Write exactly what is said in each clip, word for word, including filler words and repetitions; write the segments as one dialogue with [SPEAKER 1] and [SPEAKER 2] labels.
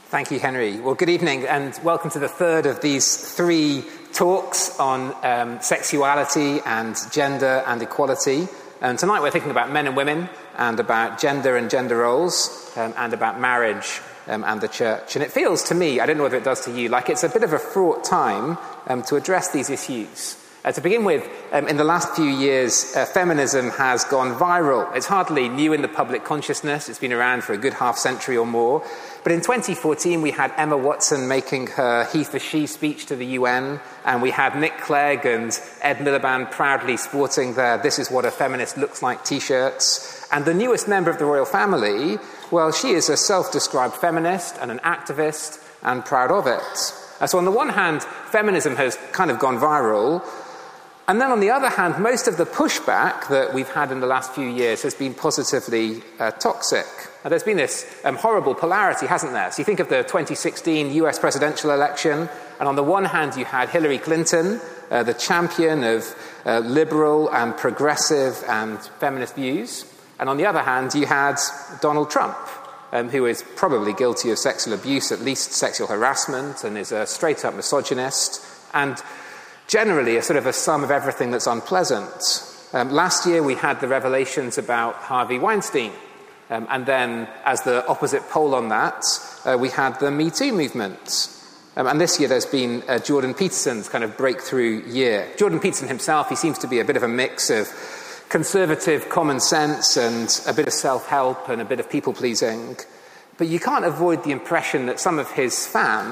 [SPEAKER 1] Thank you, Henry. Well, good evening, and welcome to the third of these three talks on um, sexuality and gender and equality. And tonight we're thinking about men and women, and about gender and gender roles, um, and about marriage um, and the church. And it feels to me, I don't know whether it does to you, like it's a bit of a fraught time um, to address these issues. Uh, to begin with, um, in the last few years, uh, feminism has gone viral. It's hardly new in the public consciousness. It's been around for a good half century or more. But in twenty fourteen, we had Emma Watson making her he for she speech to the U N, and we had Nick Clegg and Ed Miliband proudly sporting their "This is what a feminist looks like" t-shirts. And the newest member of the royal family, well, she is a self-described feminist and an activist, and proud of it. Uh, so on the one hand, feminism has kind of gone viral. And then on the other hand, most of the pushback that we've had in the last few years has been positively uh, toxic. Now, there's been this um, horrible polarity, hasn't there? So you think of the twenty sixteen U S presidential election, and on the one hand you had Hillary Clinton, uh, the champion of uh, liberal and progressive and feminist views, and on the other hand you had Donald Trump, um, who is probably guilty of sexual abuse, at least sexual harassment, and is a straight-up misogynist, and generally a sort of a sum of everything that's unpleasant. Um, last year we had the revelations about Harvey Weinstein, um, and then as the opposite pole on that, uh, we had the Me Too movement. Um, and this year there's been uh, Jordan Peterson's kind of breakthrough year. Jordan Peterson himself, he seems to be a bit of a mix of conservative common sense and a bit of self-help and a bit of people-pleasing. But you can't avoid the impression that some of his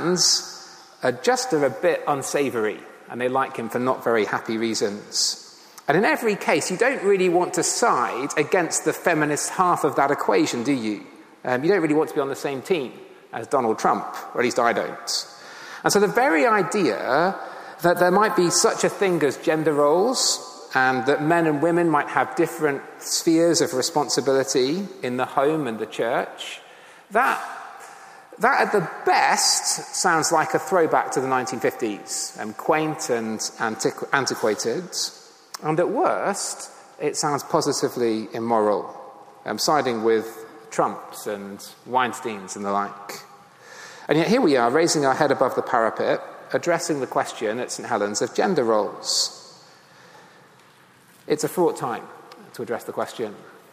[SPEAKER 1] fans are just are a bit unsavoury, and they like him for not very happy reasons. And in every case, you don't really want to side against the feminist half of that equation, do you? Um, you don't really want to be on the same team as Donald Trump, or at least I don't. And so the very idea that there might be such a thing as gender roles, and that men and women might have different spheres of responsibility in the home and the church, that That, at the best, sounds like a throwback to the nineteen fifties, um, quaint and antiqu- antiquated. And at worst, it sounds positively immoral, um, siding with Trumps and Weinsteins and the like. And yet here we are, raising our head above the parapet, addressing the question at St Helens of gender roles. It's a fraught time to address the question.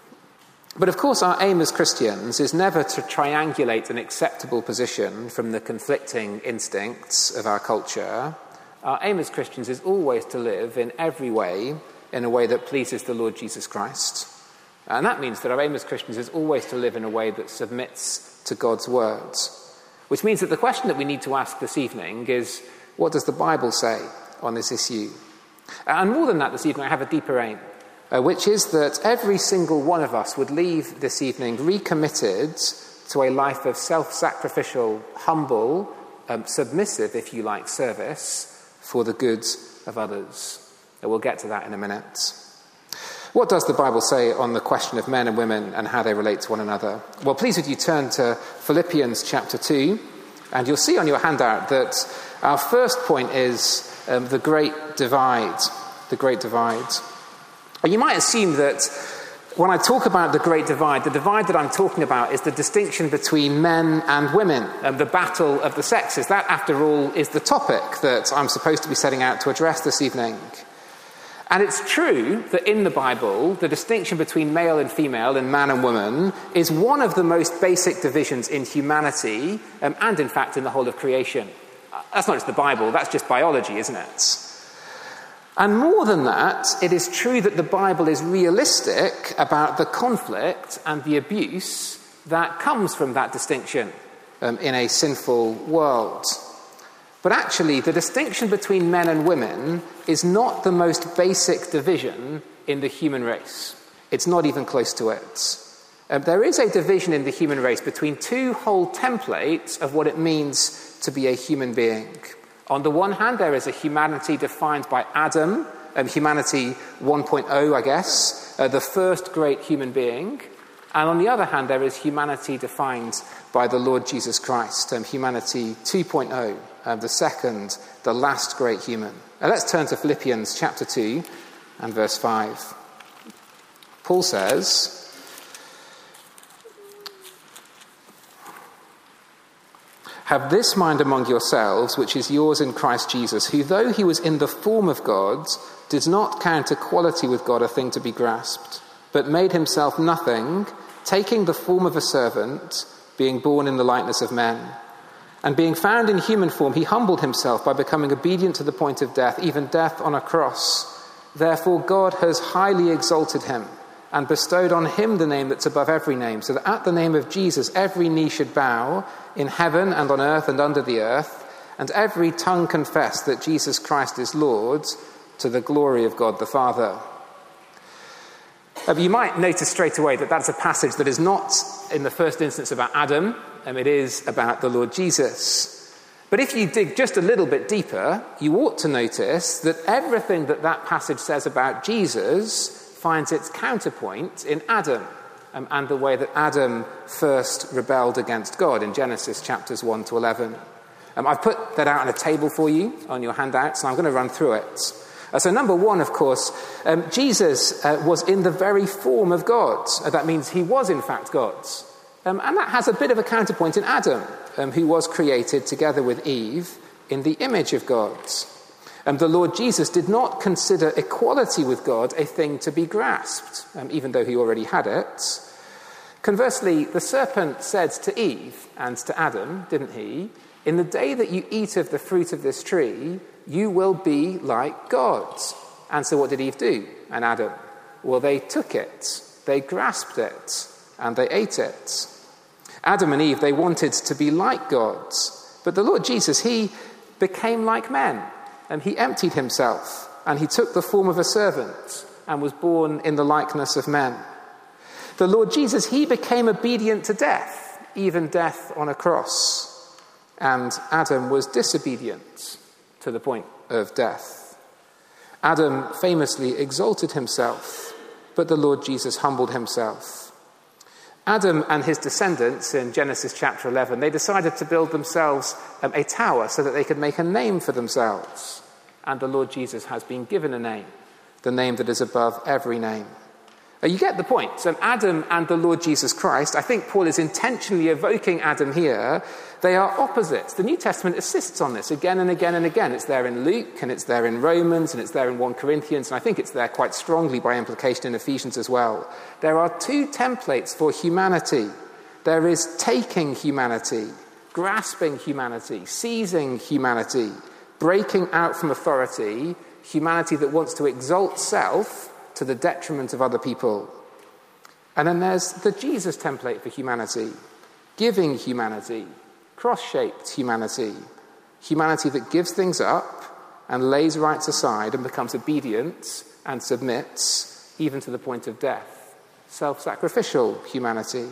[SPEAKER 1] But of course our aim as Christians is never to triangulate an acceptable position from the conflicting instincts of our culture. Our aim as Christians is always to live in every way in a way that pleases the Lord Jesus Christ. And that means that our aim as Christians is always to live in a way that submits to God's word. Which means that the question that we need to ask this evening is, what does the Bible say on this issue? And more than that, this evening I have a deeper aim. Uh, which is that every single one of us would leave this evening recommitted to a life of self-sacrificial, humble, um, submissive, if you like, service for the good of others. And we'll get to that in a minute. What does the Bible say on the question of men and women and how they relate to one another? Well, please would you turn to Philippians chapter two, and you'll see on your handout that our first point is um, the great divide. The great divide. You might assume that when I talk about the Great Divide, the divide that I'm talking about is the distinction between men and women, and the battle of the sexes. That, after all, is the topic that I'm supposed to be setting out to address this evening. And it's true that in the Bible, the distinction between male and female and man and woman is one of the most basic divisions in humanity, um, and in fact in the whole of creation. That's not just the Bible, that's just biology, isn't it? And more than that, it is true that the Bible is realistic about the conflict and the abuse that comes from that distinction um, in a sinful world. But actually, the distinction between men and women is not the most basic division in the human race. It's not even close to it. Um, there is a division in the human race between two whole templates of what it means to be a human being. On the one hand, there is a humanity defined by Adam, um, humanity one point oh, I guess, uh, the first great human being. And on the other hand, there is humanity defined by the Lord Jesus Christ, um, humanity two point oh, uh, the second, the last great human. Now let's turn to Philippians chapter two and verse five. Paul says, Have this mind among yourselves, which is yours in Christ Jesus, who, though he was in the form of God, did not count equality with God a thing to be grasped, but made himself nothing, taking the form of a servant, being born in the likeness of men. And being found in human form, he humbled himself by becoming obedient to the point of death, even death on a cross. Therefore God has highly exalted him and bestowed on him the name that's above every name, so that at the name of Jesus every knee should bow, in heaven and on earth and under the earth, and every tongue confess that Jesus Christ is Lord, to the glory of God the Father. Uh, you might notice straight away that that's a passage that is not in the first instance about Adam, and it is about the Lord Jesus. But if you dig just a little bit deeper, you ought to notice that everything that that passage says about Jesus finds its counterpoint in Adam, um, and the way that Adam first rebelled against God in Genesis chapters one to eleven. Um, I've put that out on a table for you on your handouts, and I'm going to run through it. Uh, so number one, of course, um, Jesus uh, was in the very form of God. Uh, that means he was in fact God. Um, and that has a bit of a counterpoint in Adam, um, who was created together with Eve in the image of God. Um, the Lord Jesus did not consider equality with God a thing to be grasped, um, even though he already had it. Conversely, the serpent said to Eve and to Adam, didn't he, "In the day that you eat of the fruit of this tree, you will be like God." And so what did Eve do? And Adam? Well, they took it, they grasped it, and they ate it. Adam and Eve, they wanted to be like God. But the Lord Jesus, he became like men, and he emptied himself, and he took the form of a servant, and was born in the likeness of men. The Lord Jesus, he became obedient to death, even death on a cross. And Adam was disobedient to the point of death. Adam famously exalted himself, but the Lord Jesus humbled himself. Adam and his descendants in Genesis chapter eleven, they decided to build themselves um, a tower so that they could make a name for themselves. And the Lord Jesus has been given a name, the name that is above every name. Uh, you get the point. So Adam and the Lord Jesus Christ, I think Paul is intentionally evoking Adam here. They are opposites. The New Testament insists on this again and again and again. It's there in Luke, and it's there in Romans, and it's there in First Corinthians, and I think it's there quite strongly by implication in Ephesians as well. There are two templates for humanity. There is taking humanity, grasping humanity, seizing humanity, breaking out from authority, humanity that wants to exalt self to the detriment of other people. And then there's the Jesus template for humanity, giving humanity, cross-shaped humanity, humanity that gives things up and lays rights aside and becomes obedient and submits even to the point of death, self-sacrificial humanity.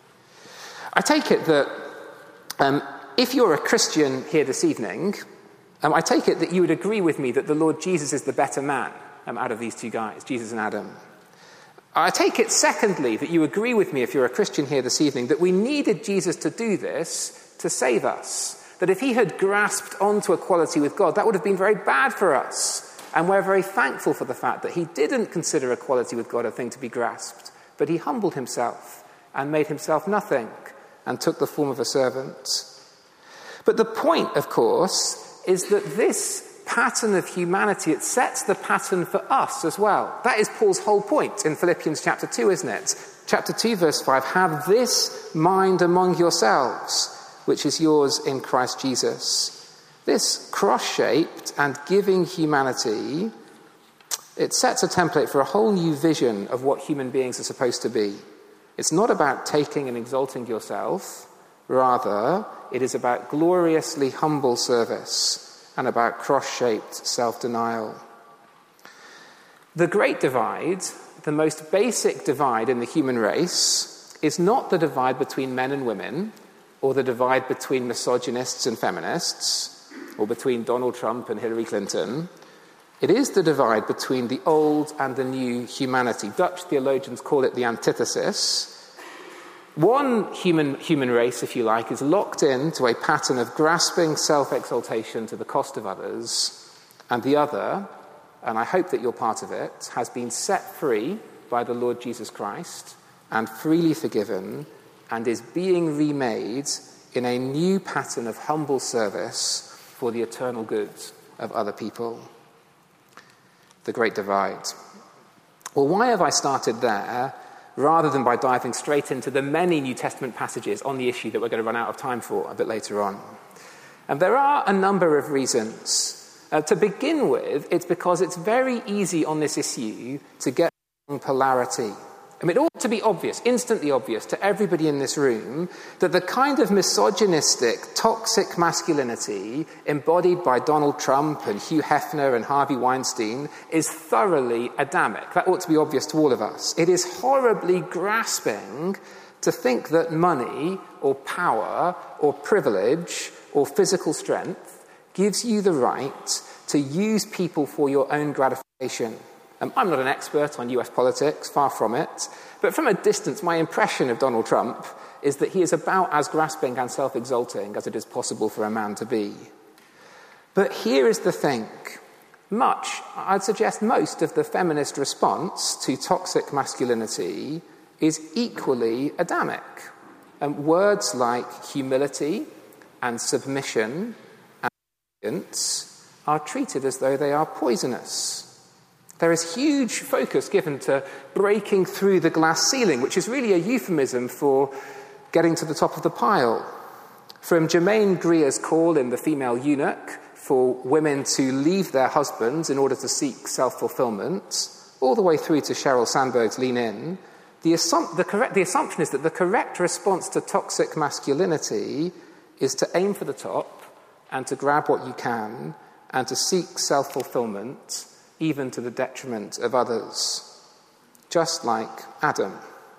[SPEAKER 1] I take it that um, if you're a Christian here this evening, um, I take it that you would agree with me that the Lord Jesus is the better man um, out of these two guys, Jesus and Adam. I take it, secondly, that you agree with me, if you're a Christian here this evening, that we needed Jesus to do this to save us. That if he had grasped onto equality with God, that would have been very bad for us. And we're very thankful for the fact that he didn't consider equality with God a thing to be grasped, but he humbled himself and made himself nothing and took the form of a servant. But the point, of course, is that this pattern of humanity, it sets the pattern for us as well. That is Paul's whole point in Philippians chapter two, isn't it? Chapter two, verse five, have this mind among yourselves, which is yours in Christ Jesus. This cross-shaped and giving humanity, it sets a template for a whole new vision of what human beings are supposed to be. It's not about taking and exalting yourself. Rather, it is about gloriously humble service and about cross-shaped self-denial. The great divide, the most basic divide in the human race, is not the divide between men and women, or the divide between misogynists and feminists, or between Donald Trump and Hillary Clinton. It is the divide between the old and the new humanity. Dutch theologians call it the antithesis. One human, human race, if you like, is locked into a pattern of grasping self-exaltation to the cost of others, and the other, and I hope that you're part of it, has been set free by the Lord Jesus Christ and freely forgiven and is being remade in a new pattern of humble service for the eternal good of other people. The Great Divide. Well, why have I started there rather than by diving straight into the many New Testament passages on the issue that we're going to run out of time for a bit later on? And there are a number of reasons. Uh, to begin with, it's because it's very easy on this issue to get polarity. I mean, it ought to be obvious, instantly obvious to everybody in this room that the kind of misogynistic, toxic masculinity embodied by Donald Trump and Hugh Hefner and Harvey Weinstein is thoroughly Adamic. That ought to be obvious to all of us. It is horribly grasping to think that money or power or privilege or physical strength gives you the right to use people for your own gratification. Um, I'm not an expert on U S politics, far from it, but from a distance, my impression of Donald Trump is that he is about as grasping and self-exalting as it is possible for a man to be. But here is the thing. Much, I'd suggest most of the feminist response to toxic masculinity is equally Adamic. Um, words like humility and submission are treated as though they are poisonous. There is huge focus given to breaking through the glass ceiling, which is really a euphemism for getting to the top of the pile. From Germaine Greer's call in The Female Eunuch for women to leave their husbands in order to seek self-fulfillment, all the way through to Sheryl Sandberg's Lean In, the, assump- the, correct- the assumption is that the correct response to toxic masculinity is to aim for the top and to grab what you can, and to seek self-fulfillment, even to the detriment of others, just like Adam.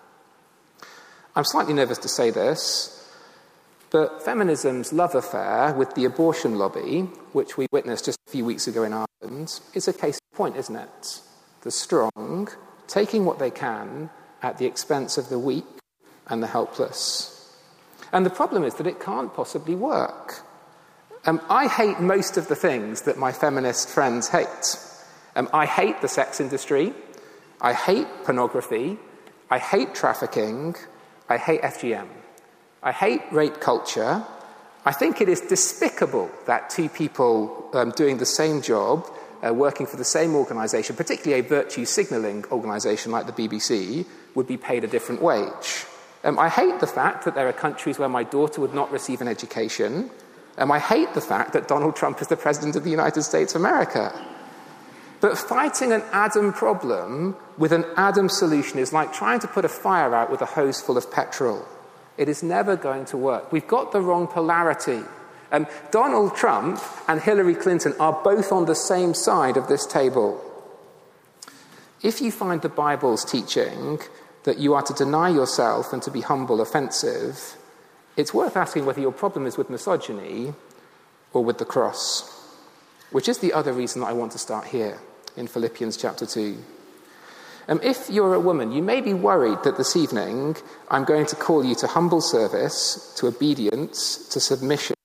[SPEAKER 1] I'm slightly nervous to say this, but feminism's love affair with the abortion lobby, which we witnessed just a few weeks ago in Ireland, is a case in point, isn't it? The strong taking what they can at the expense of the weak and the helpless. And the problem is that it can't possibly work. Um, I hate most of the things that my feminist friends hate. Um, I hate the sex industry. I hate pornography. I hate trafficking. I hate F G M. I hate rape culture. I think it is despicable that two people um, doing the same job, uh, working for the same organisation, particularly a virtue signalling organisation like the B B C, would be paid a different wage. Um, I hate the fact that there are countries where my daughter would not receive an education. Um, I hate the fact that Donald Trump is the President of the United States of America. But fighting an Adam problem with an Adam solution is like trying to put a fire out with a hose full of petrol. It is never going to work. We've got the wrong polarity. Um, Donald Trump and Hillary Clinton are both on the same side of this table. If you find the Bible's teaching that you are to deny yourself and to be humble offensive, it's worth asking whether your problem is with misogyny or with the cross, which is the other reason that I want to start here in Philippians chapter two. Um, if you're a woman, you may be worried that this evening I'm going to call you to humble service, to obedience, to submission.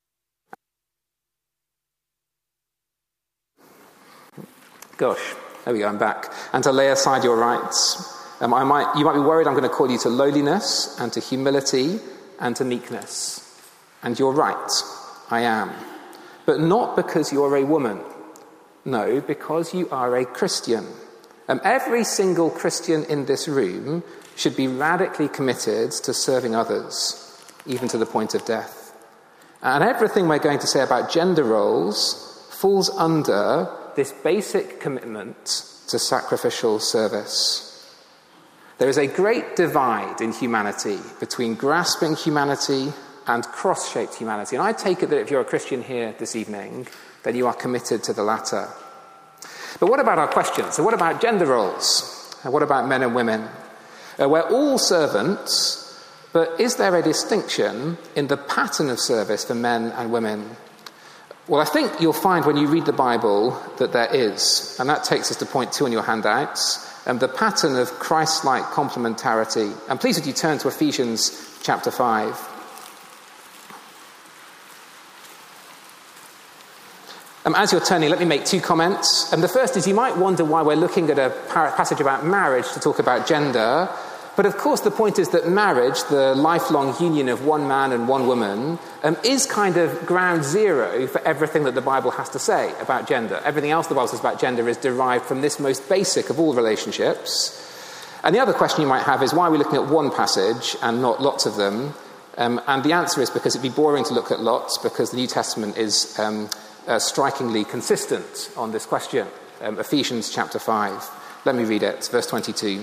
[SPEAKER 1] Gosh, there we go, I'm back. And to lay aside your rights. Um, I might, you might be worried I'm going to call you to lowliness and to humility and to meekness. And you're right, I am. But not because you're a woman. No, because you are a Christian. Um, every single Christian in this room should be radically committed to serving others, even to the point of death. And everything we're going to say about gender roles falls under this basic commitment to sacrificial service. There is a great divide in humanity between grasping humanity and cross-shaped humanity. And I take it that if you're a Christian here this evening, then you are committed to the latter. But what about our questions? So what about gender roles? And what about men and women? Uh, we're all servants, but is there a distinction in the pattern of service for men and women? Well, I think you'll find when you read the Bible that there is. And that takes us to point two on your handouts. And the pattern of Christ-like complementarity. And please would you turn to Ephesians chapter five. Um, as you're turning, let me make two comments. And um, the first is you might wonder why we're looking at a passage about marriage to talk about gender. But of course, the point is that marriage, the lifelong union of one man and one woman, um, is kind of ground zero for everything that the Bible has to say about gender. Everything else the Bible says about gender is derived from this most basic of all relationships. And the other question you might have is, why are we looking at one passage and not lots of them? Um, and the answer is because it'd be boring to look at lots, because the New Testament is um, uh, strikingly consistent on this question. Um, Ephesians chapter five. Let me read it, verse twenty-two.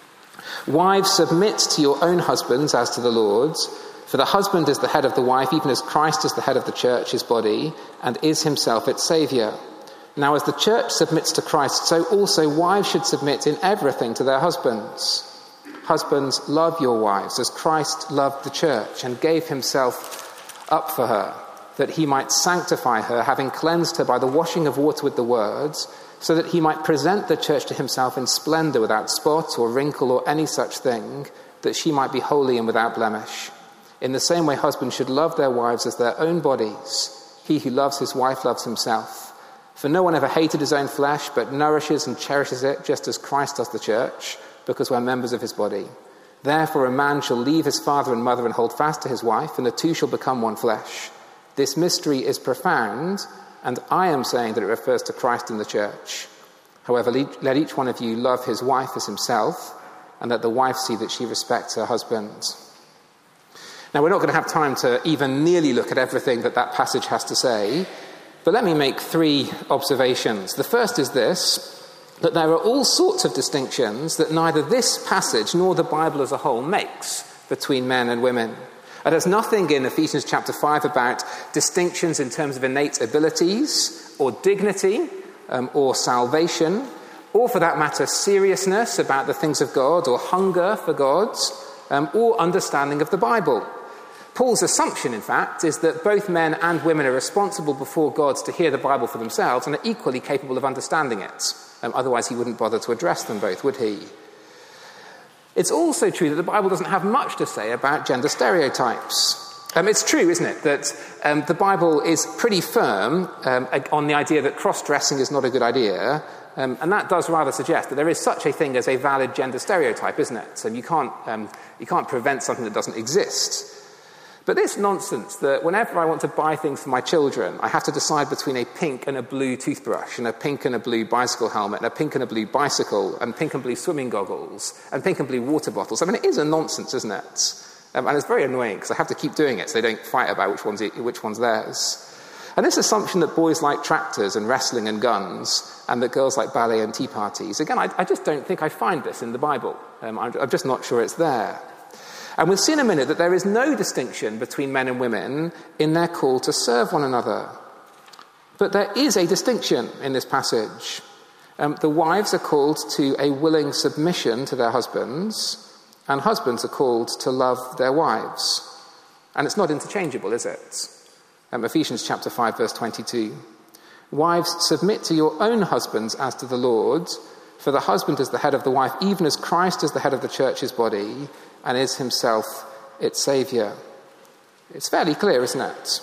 [SPEAKER 1] Wives, submit to your own husbands as to the Lord's, for the husband is the head of the wife, even as Christ is the head of the church, his body, and is himself its Saviour. Now as the church submits to Christ, so also wives should submit in everything to their husbands. Husbands, love your wives as Christ loved the church and gave himself up for her, that he might sanctify her, having cleansed her by the washing of water with the word, so that he might present the church to himself in splendour, without spot or wrinkle or any such thing, that she might be holy and without blemish. In the same way, husbands should love their wives as their own bodies. He who loves his wife loves himself. For no one ever hated his own flesh, but nourishes and cherishes it, just as Christ does the church, because we're members of his body. Therefore a man shall leave his father and mother and hold fast to his wife, and the two shall become one flesh. This mystery is profound, and I am saying that it refers to Christ and the church. However, let each one of you love his wife as himself, and let the wife see that she respects her husband. Now, we're not going to have time to even nearly look at everything that that passage has to say, but let me make three observations. The first is this, that there are all sorts of distinctions that neither this passage nor the Bible as a whole makes between men and women. And there's nothing in Ephesians chapter five about distinctions in terms of innate abilities or dignity um, or salvation, or for that matter, seriousness about the things of God or hunger for God, um, or understanding of the Bible. Paul's assumption, in fact, is that both men and women are responsible before God to hear the Bible for themselves and are equally capable of understanding it. Um, otherwise, he wouldn't bother to address them both, would he? It's also true that the Bible doesn't have much to say about gender stereotypes. Um, it's true, isn't it, that um, the Bible is pretty firm um, on the idea that cross-dressing is not a good idea, um, and that does rather suggest that there is such a thing as a valid gender stereotype, isn't it? So you can't, um, you can't prevent something that doesn't exist. But this nonsense that whenever I want to buy things for my children, I have to decide between a pink and a blue toothbrush, and a pink and a blue bicycle helmet, and a pink and a blue bicycle, and pink and blue swimming goggles, and pink and blue water bottles. I mean, it is a nonsense, isn't it? Um, and it's very annoying because I have to keep doing it so they don't fight about which one's, which one's theirs. And this assumption that boys like tractors and wrestling and guns, and that girls like ballet and tea parties, again, I, I just don't think I find this in the Bible. Um, I'm, I'm just not sure it's there. And we'll see in a minute that there is no distinction between men and women in their call to serve one another. But there is a distinction in this passage. Um, the wives are called to a willing submission to their husbands, and husbands are called to love their wives. And it's not interchangeable, is it? Um, Ephesians chapter five, verse twenty-two. Wives, submit to your own husbands as to the Lord, for the husband is the head of the wife, even as Christ is the head of the church, his body, and is himself its Saviour. It's fairly clear, isn't it?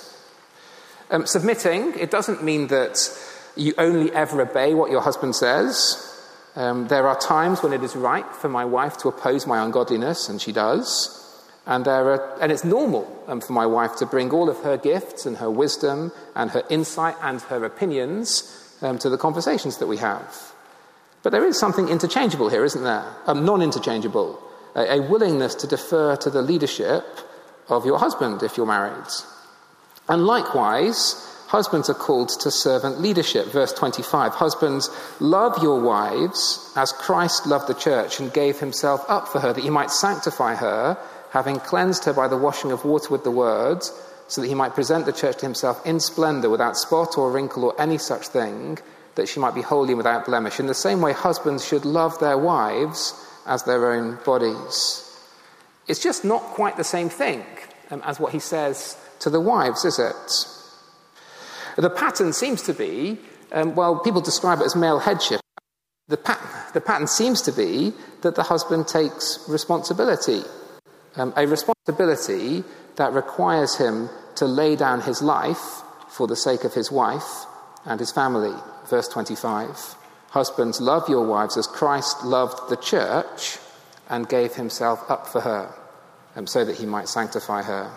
[SPEAKER 1] Um, submitting, it doesn't mean that you only ever obey what your husband says. Um, there are times when it is right for my wife to oppose my ungodliness, and she does. And there are, and it's normal um, for my wife to bring all of her gifts and her wisdom and her insight and her opinions um, to the conversations that we have. But there is something interchangeable here, isn't there? Um, non-interchangeable. A, a willingness to defer to the leadership of your husband if you're married. And likewise, husbands are called to servant leadership. Verse twenty-five, husbands, love your wives as Christ loved the church and gave himself up for her, that he might sanctify her, having cleansed her by the washing of water with the word, so that he might present the church to himself in splendour, without spot or wrinkle or any such thing, that she might be holy and without blemish. In the same way, husbands should love their wives as their own bodies. It's just not quite the same thing um, as what he says to the wives, is it? The pattern seems to be, um, well, people describe it as male headship. The, pat- the pattern seems to be that the husband takes responsibility, um, a responsibility that requires him to lay down his life for the sake of his wife and his family. Verse twenty-five, husbands, love your wives as Christ loved the church and gave himself up for her, um, so that he might sanctify her.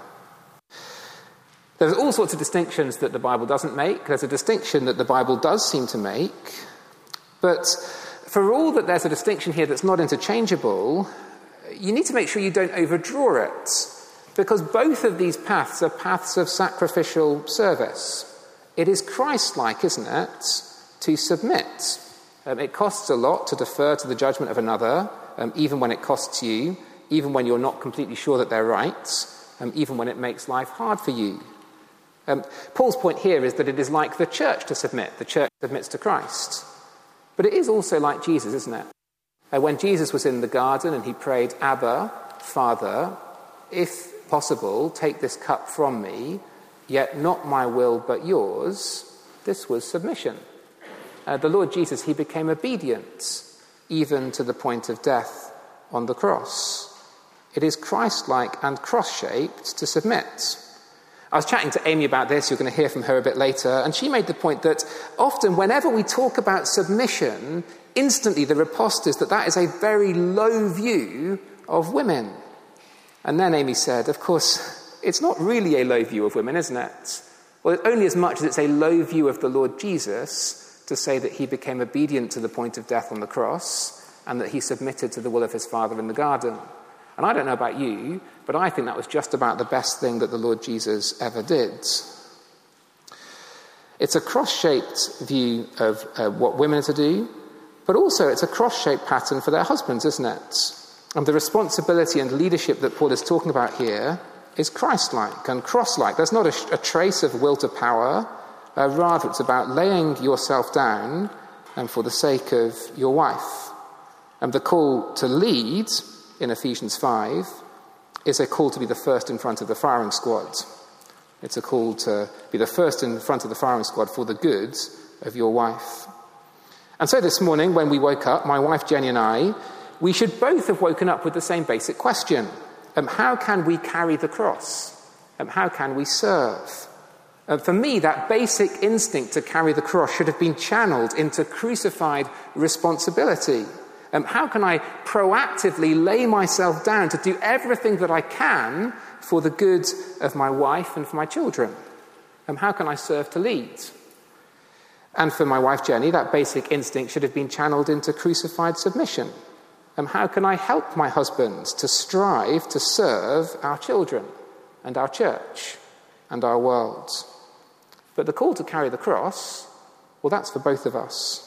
[SPEAKER 1] There's all sorts of distinctions that the Bible doesn't make. There's a distinction that the Bible does seem to make. But for all that there's a distinction here that's not interchangeable, you need to make sure you don't overdraw it, because both of these paths are paths of sacrificial service. It is Christ-like, isn't it, to submit. Um, it costs a lot to defer to the judgment of another, um, even when it costs you, even when you're not completely sure that they're right, um, even when it makes life hard for you. Um, Paul's point here is that it is like the church to submit. The church submits to Christ. But it is also like Jesus, isn't it? Uh, when Jesus was in the garden and he prayed, Abba, Father, if possible, take this cup from me, yet not my will but yours, this was submission. Uh, the Lord Jesus, he became obedient, even to the point of death on the cross. It is Christ-like and cross-shaped to submit. I was chatting to Amy about this, you're going to hear from her a bit later, and she made the point that often whenever we talk about submission, instantly the riposte is that that is a very low view of women. And then Amy said, of course, it's not really a low view of women, isn't it? Well, only as much as it's a low view of the Lord Jesus to say that he became obedient to the point of death on the cross and that he submitted to the will of his Father in the garden. And I don't know about you, but I think that was just about the best thing that the Lord Jesus ever did. It's a cross-shaped view of uh, what women are to do, but also it's a cross-shaped pattern for their husbands, isn't it? And the responsibility and leadership that Paul is talking about here is Christ-like and cross-like. There's not a, a trace of will to power. Uh, rather, it's about laying yourself down and for the sake of your wife. And the call to lead in Ephesians five is a call to be the first in front of the firing squad. It's a call to be the first in front of the firing squad for the good of your wife. And so this morning, when we woke up, my wife Jenny and I, we should both have woken up with the same basic question. Um, how can we carry the cross? Um, how can we serve? Um, for me, that basic instinct to carry the cross should have been channeled into crucified responsibility. Um, how can I proactively lay myself down to do everything that I can for the good of my wife and for my children? Um, how can I serve to lead? And for my wife Jenny, that basic instinct should have been channeled into crucified submission. Um, how can I help my husband to strive to serve our children and our church and our world? But the call to carry the cross, well, that's for both of us.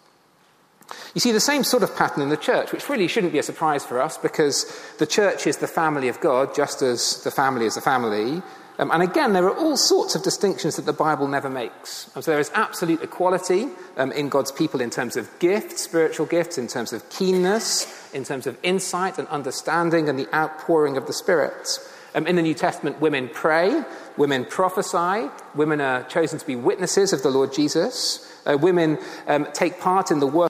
[SPEAKER 1] You see the same sort of pattern in the church, which really shouldn't be a surprise for us because the church is the family of God, just as the family is a family. Um, and again, there are all sorts of distinctions that the Bible never makes. And so there is absolute equality um, in God's people in terms of gifts, spiritual gifts, in terms of keenness, in terms of insight and understanding and the outpouring of the Spirit. Um, in the New Testament, women pray, women prophesy, women are chosen to be witnesses of the Lord Jesus, uh, women um, take part in the work.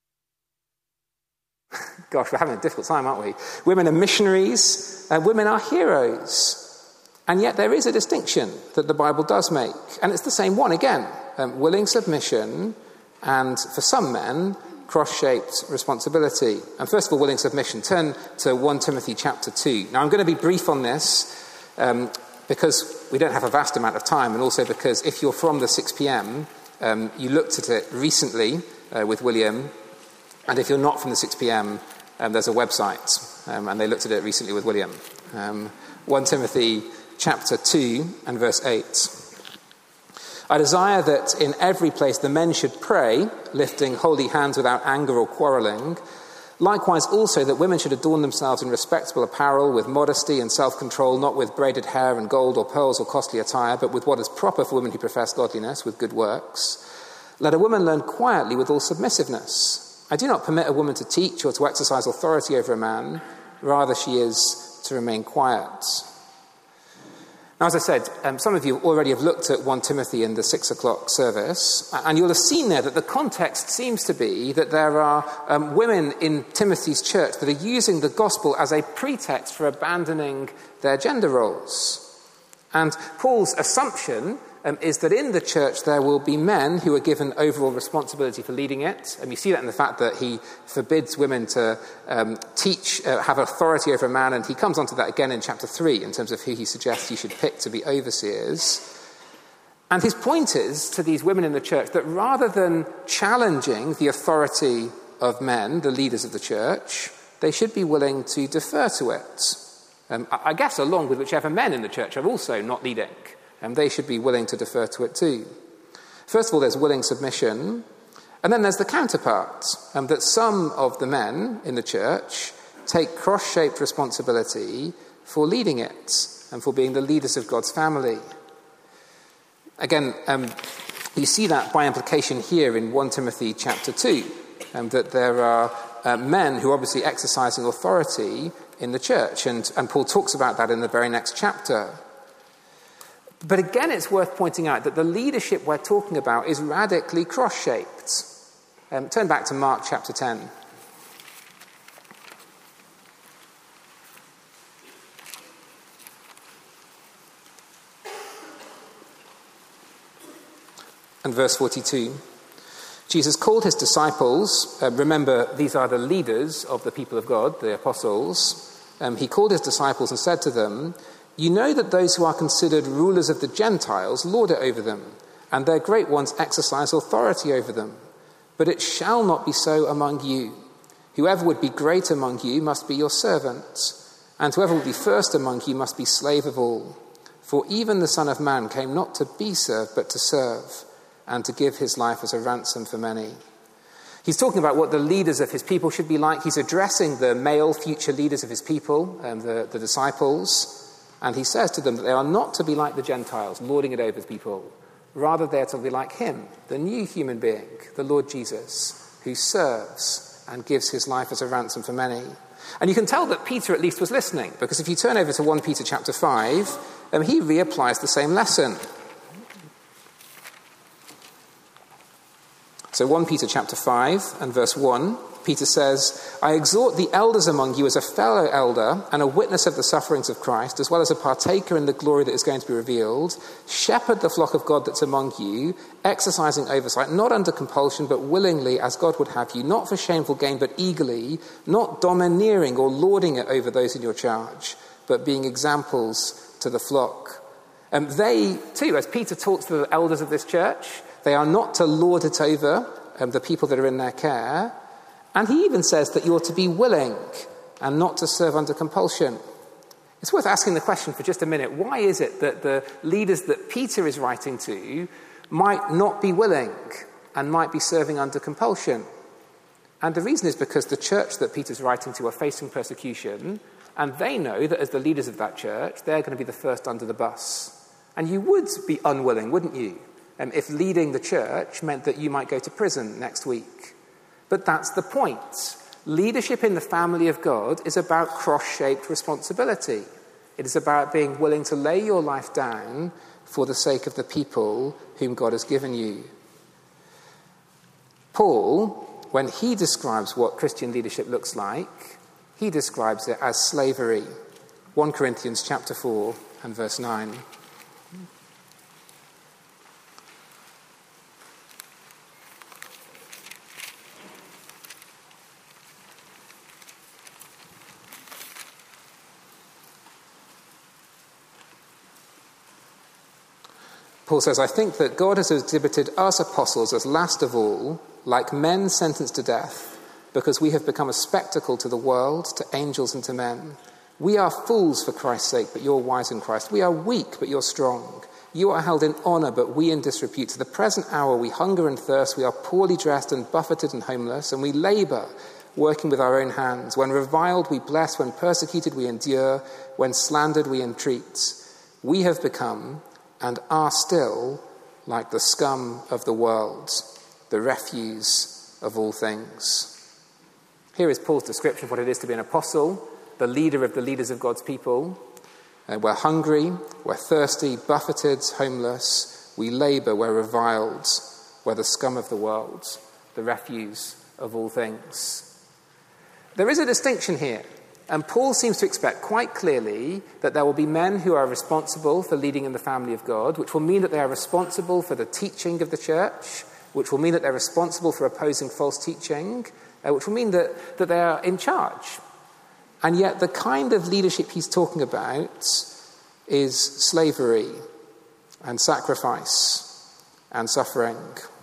[SPEAKER 1] Gosh, we're having a difficult time, aren't we? Women are missionaries, uh, women are heroes. And yet there is a distinction that the Bible does make. And it's the same one again. Um, willing submission and, for some men, cross-shaped responsibility. And first of all, willing submission. Turn to First Timothy chapter two. Now, I'm going to be brief on this um, because we don't have a vast amount of time, and also because if you're from the six p.m, um, you looked at it recently uh, with William. And if you're not from the six p.m, um, there's a website, um, and they looked at it recently with William. Um, First Timothy chapter two and verse eight. I desire that in every place the men should pray, lifting holy hands without anger or quarrelling. Likewise also that women should adorn themselves in respectable apparel, with modesty and self-control, not with braided hair and gold or pearls or costly attire, but with what is proper for women who profess godliness, with good works. Let a woman learn quietly with all submissiveness. I do not permit a woman to teach or to exercise authority over a man. Rather, she is to remain quiet. Now, as I said, um, some of you already have looked at First Timothy in the six o'clock service, and you'll have seen there that the context seems to be that there are um, women in Timothy's church that are using the gospel as a pretext for abandoning their gender roles. And Paul's assumption um, is that in the church there will be men who are given overall responsibility for leading it. And you see that in the fact that he forbids women to um, teach, uh, have authority over a man. And he comes onto that again in chapter three in terms of who he suggests you should pick to be overseers. And his point is to these women in the church that rather than challenging the authority of men, the leaders of the church, they should be willing to defer to it. Um, I guess along with whichever men in the church are also not leading. And um, they should be willing to defer to it too. First of all, there's willing submission. And then there's the counterpart, um, that some of the men in the church take cross-shaped responsibility for leading it and for being the leaders of God's family. Again, um, you see that by implication here in First Timothy chapter two, um, that there are uh, men who are obviously exercising authority in the church, and, and Paul talks about that in the very next chapter. But again, it's worth pointing out that the leadership we're talking about is radically cross-shaped. Um, turn back to Mark chapter ten. And verse forty-two. Jesus called his disciples, uh, remember these are the leaders of the people of God, the apostles. Um, he called his disciples and said to them, "You know that those who are considered rulers of the Gentiles lord it over them, and their great ones exercise authority over them. But it shall not be so among you. Whoever would be great among you must be your servant, and whoever would be first among you must be slave of all. For even the Son of Man came not to be served, but to serve, and to give his life as a ransom for many." He's talking about what the leaders of his people should be like. He's addressing the male future leaders of his people, um, the, the disciples, and he says to them that they are not to be like the Gentiles, lording it over people. Rather, they're to be like him, the new human being, the Lord Jesus, who serves and gives his life as a ransom for many. And you can tell that Peter at least was listening, because if you turn over to First Peter chapter five, um, he reapplies the same lesson. So First Peter chapter five and verse one, Peter says, "I exhort the elders among you as a fellow elder and a witness of the sufferings of Christ, as well as a partaker in the glory that is going to be revealed. Shepherd the flock of God that's among you, exercising oversight, not under compulsion, but willingly, as God would have you, not for shameful gain, but eagerly, not domineering or lording it over those in your charge, but being examples to the flock." And they, too, as Peter talks to the elders of this church, they are not to lord it over um, the people that are in their care. And he even says that you're to be willing and not to serve under compulsion. It's worth asking the question for just a minute. Why is it that the leaders that Peter is writing to might not be willing and might be serving under compulsion? And the reason is because the church that Peter's writing to are facing persecution, and they know that as the leaders of that church, they're going to be the first under the bus. And you would be unwilling, wouldn't you, um, if leading the church meant that you might go to prison next week. But that's the point. Leadership in the family of God is about cross-shaped responsibility. It is about being willing to lay your life down for the sake of the people whom God has given you. Paul, when he describes what Christian leadership looks like, he describes it as slavery. First Corinthians chapter four and verse nine. Paul says, "I think that God has exhibited us apostles as last of all, like men sentenced to death, because we have become a spectacle to the world, to angels and to men. We are fools for Christ's sake, but you're wise in Christ. We are weak, but you're strong. You are held in honor, but we in disrepute. To the present hour we hunger and thirst. We are poorly dressed and buffeted and homeless, and we labor, working with our own hands. When reviled, we bless. When persecuted, we endure. When slandered, we entreat. We have become and are still like the scum of the world, the refuse of all things." Here is Paul's description of what it is to be an apostle, the leader of the leaders of God's people. Uh, we're hungry, we're thirsty, buffeted, homeless. We labour, we're reviled, we're the scum of the world, the refuse of all things. There is a distinction here. And Paul seems to expect quite clearly that there will be men who are responsible for leading in the family of God, which will mean that they are responsible for the teaching of the church, which will mean that they're responsible for opposing false teaching, uh, which will mean that, that they are in charge. And yet the kind of leadership he's talking about is slavery and sacrifice and suffering.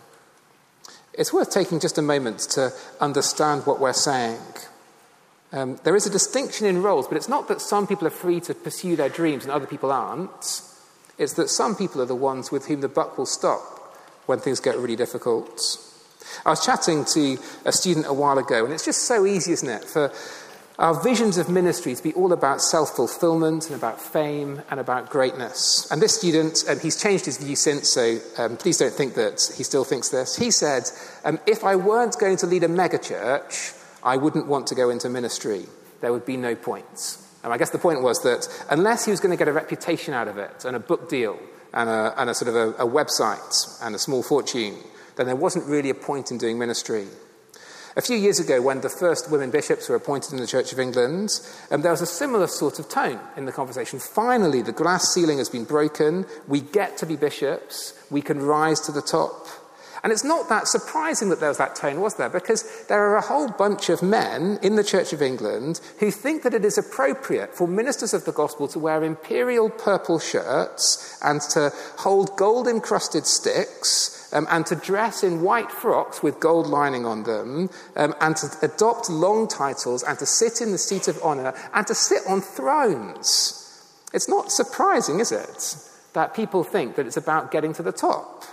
[SPEAKER 1] It's worth taking just a moment to understand what we're saying. Um, there is a distinction in roles, but it's not that some people are free to pursue their dreams and other people aren't. It's that some people are the ones with whom the buck will stop when things get really difficult. I was chatting to a student a while ago, and it's just so easy, isn't it, for our visions of ministry to be all about self-fulfillment and about fame and about greatness. And this student, and he's changed his view since, so um, please don't think that he still thinks this. He said, um, if I weren't going to lead a megachurch, I wouldn't want to go into ministry. There would be no point. And I guess the point was that unless he was going to get a reputation out of it and a book deal and a, and a sort of a, a website and a small fortune, then there wasn't really a point in doing ministry. A few years ago, when the first women bishops were appointed in the Church of England, um, there was a similar sort of tone in the conversation. Finally, the glass ceiling has been broken. We get to be bishops. We can rise to the top. And it's not that surprising that there was that tone, was there? Because there are a whole bunch of men in the Church of England who think that it is appropriate for ministers of the gospel to wear imperial purple shirts and to hold gold-encrusted sticks um, and to dress in white frocks with gold lining on them um, and to adopt long titles and to sit in the seat of honour and to sit on thrones. It's not surprising, is it, that people think that it's about getting to the top.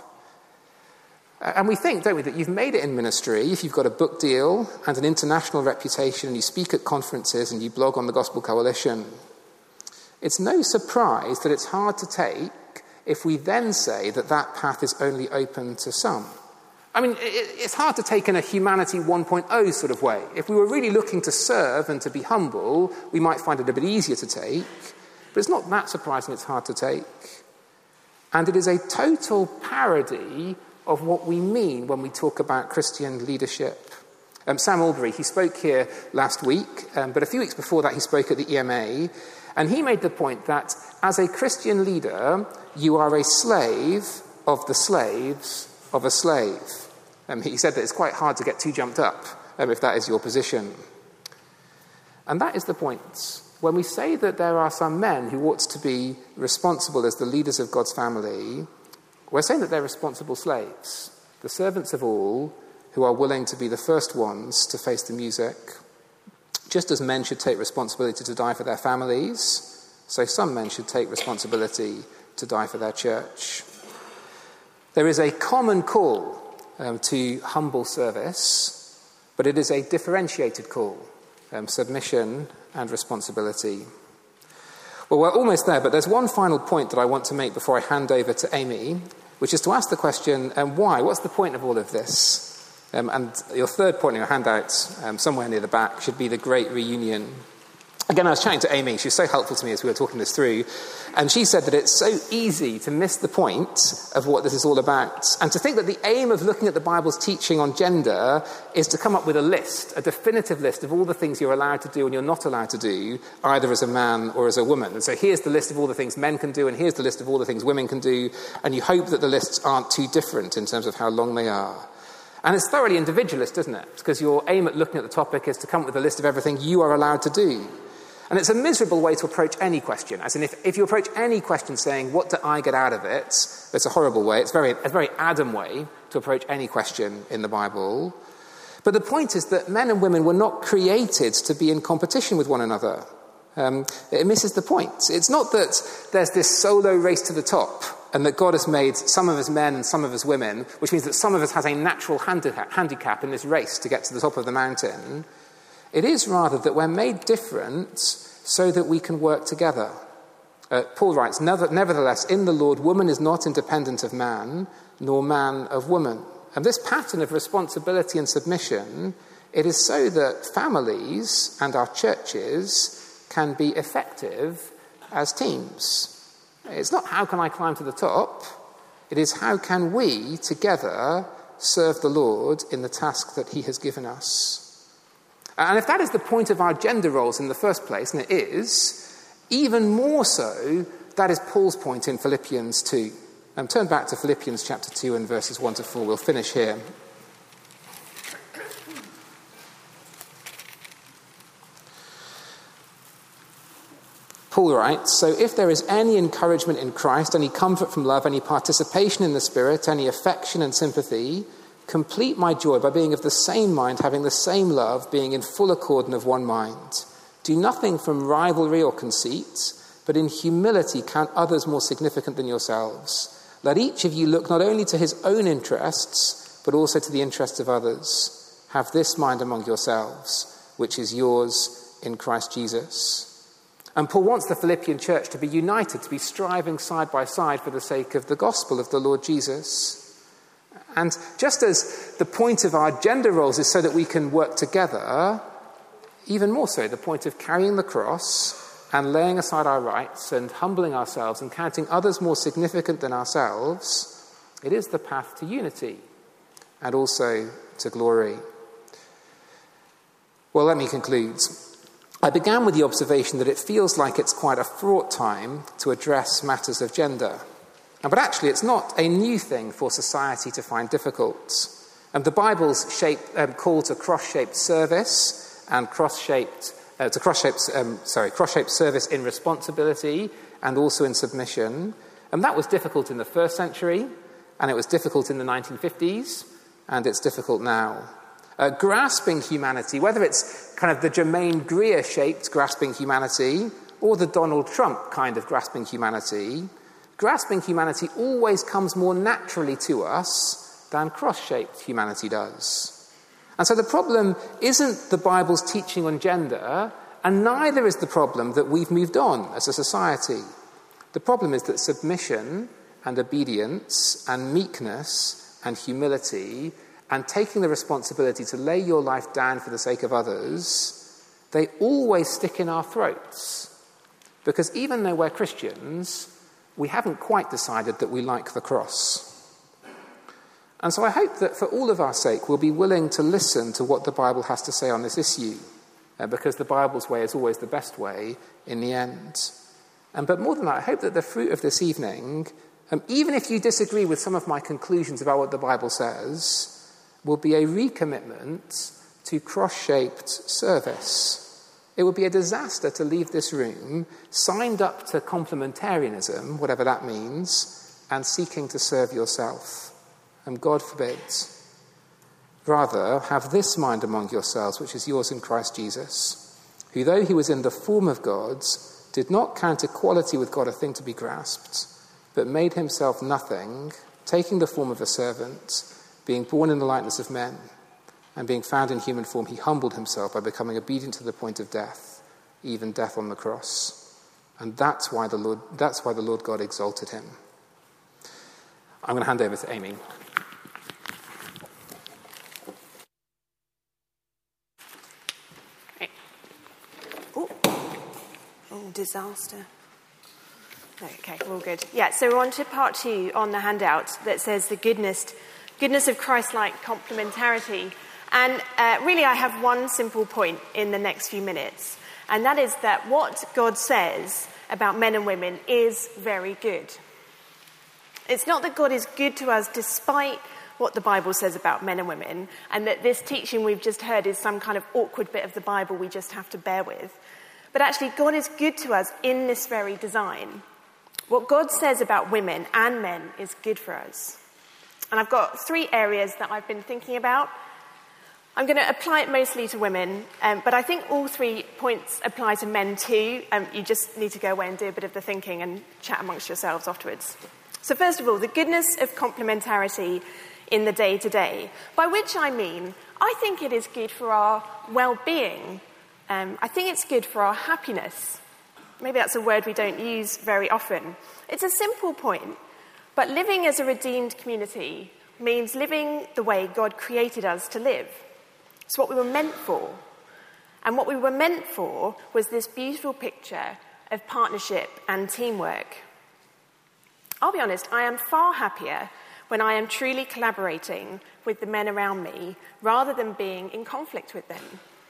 [SPEAKER 1] And we think, don't we, that you've made it in ministry if you've got a book deal and an international reputation and you speak at conferences and you blog on the Gospel Coalition. It's no surprise that it's hard to take if we then say that that path is only open to some. I mean, it's hard to take in a humanity one point oh sort of way. If we were really looking to serve and to be humble, we might find it a bit easier to take. But it's not that surprising it's hard to take. And it is a total parody of what we mean when we talk about Christian leadership. Um, Sam Albury, he spoke here last week, um, but a few weeks before that he spoke at the E M A, and he made the point that as a Christian leader, you are a slave of the slaves of a slave. Um, he said that it's quite hard to get too jumped up um, if that is your position. And that is the point. When we say that there are some men who ought to be responsible as the leaders of God's family, we're saying that they're responsible slaves, the servants of all who are willing to be the first ones to face the music. Just as men should take responsibility to die for their families, so some men should take responsibility to die for their church. There is a common call um, to humble service, but it is a differentiated call, um, submission and responsibility. Well, we're almost there, but there's one final point that I want to make before I hand over to Amy, which is to ask the question, um, why? What's the point of all of this? Um, and your third point in your handout, um, somewhere near the back, should be the great reunion. Again, I was chatting to Amy. She was so helpful to me as we were talking this through. And she said that it's so easy to miss the point of what this is all about. And to think that the aim of looking at the Bible's teaching on gender is to come up with a list, a definitive list of all the things you're allowed to do and you're not allowed to do, either as a man or as a woman. And so here's the list of all the things men can do, and here's the list of all the things women can do. And you hope that the lists aren't too different in terms of how long they are. And it's thoroughly individualist, isn't it? Because your aim at looking at the topic is to come up with a list of everything you are allowed to do. And it's a miserable way to approach any question. As in, if, if you approach any question saying, what do I get out of it? It's a horrible way. It's very, a very Adam way to approach any question in the Bible. But the point is that men and women were not created to be in competition with one another. Um, it misses the point. It's not that there's this solo race to the top and that God has made some of us men and some of us women, which means that some of us has a natural handicap, handicap in this race to get to the top of the mountain. It is rather that we're made different so that we can work together. Uh, Paul writes, nevertheless, in the Lord, woman is not independent of man, nor man of woman. And this pattern of responsibility and submission, it is so that families and our churches can be effective as teams. It's not how can I climb to the top, it is how can we together serve the Lord in the task that he has given us. And if that is the point of our gender roles in the first place, and it is, even more so, that is Paul's point in Philippians two. Um, turn back to Philippians chapter two and verses one to four. We'll finish here. Paul writes, "So if there is any encouragement in Christ, any comfort from love, any participation in the Spirit, any affection and sympathy, complete my joy by being of the same mind, having the same love, being in full accord and of one mind. Do nothing from rivalry or conceit, but in humility count others more significant than yourselves. Let each of you look not only to his own interests, but also to the interests of others. Have this mind among yourselves, which is yours in Christ Jesus." And Paul wants the Philippian church to be united, to be striving side by side for the sake of the gospel of the Lord Jesus. And just as the point of our gender roles is so that we can work together, even more so, the point of carrying the cross and laying aside our rights and humbling ourselves and counting others more significant than ourselves, it is the path to unity and also to glory. Well, let me conclude. I began with the observation that it feels like it's quite a fraught time to address matters of gender. But actually, it's not a new thing for society to find difficult. And the Bible's shape, um, call to cross-shaped service and cross-shaped uh, to cross-shaped um, sorry cross-shaped service in responsibility and also in submission, and that was difficult in the first century, and it was difficult in the nineteen fifties, and it's difficult now. Uh, grasping humanity, whether it's kind of the Germaine Greer-shaped grasping humanity or the Donald Trump kind of grasping humanity, grasping humanity always comes more naturally to us than cross-shaped humanity does. And so the problem isn't the Bible's teaching on gender, and neither is the problem that we've moved on as a society. The problem is that submission and obedience and meekness and humility and taking the responsibility to lay your life down for the sake of others, they always stick in our throats. Because even though we're Christians, we haven't quite decided that we like the cross. And so I hope that for all of our sake, we'll be willing to listen to what the Bible has to say on this issue, uh, because the Bible's way is always the best way in the end. Um, but more than that, I hope that the fruit of this evening, um, even if you disagree with some of my conclusions about what the Bible says, will be a recommitment to cross-shaped service. It would be a disaster to leave this room signed up to complementarianism, whatever that means, and seeking to serve yourself. And God forbid. Rather, have this mind among yourselves, which is yours in Christ Jesus, who, though he was in the form of God, did not count equality with God a thing to be grasped, but made himself nothing, taking the form of a servant, being born in the likeness of men, and being found in human form, he humbled himself by becoming obedient to the point of death, even death on the cross. And that's why the Lord, that's why the Lord God exalted him. I'm going to hand over to Amy.
[SPEAKER 2] Oh, oh, disaster. Okay, we're all good. Yeah, so we're on to part two on the handout that says the goodness, goodness of Christ-like complementarity. And uh, really, I have one simple point in the next few minutes, and that is that what God says about men and women is very good. It's not that God is good to us despite what the Bible says about men and women, and that this teaching we've just heard is some kind of awkward bit of the Bible we just have to bear with. But actually, God is good to us in this very design. What God says about women and men is good for us. And I've got three areas that I've been thinking about. I'm going to apply it mostly to women, um, but I think all three points apply to men too. Um, you just need to go away and do a bit of the thinking and chat amongst yourselves afterwards. So first of all, the goodness of complementarity in the day-to-day, by which I mean, I think it is good for our well-being. Um, I think it's good for our happiness. Maybe that's a word we don't use very often. It's a simple point, but living as a redeemed community means living the way God created us to live. It's what we were meant for. And what we were meant for was this beautiful picture of partnership and teamwork. I'll be honest, I am far happier when I am truly collaborating with the men around me rather than being in conflict with them.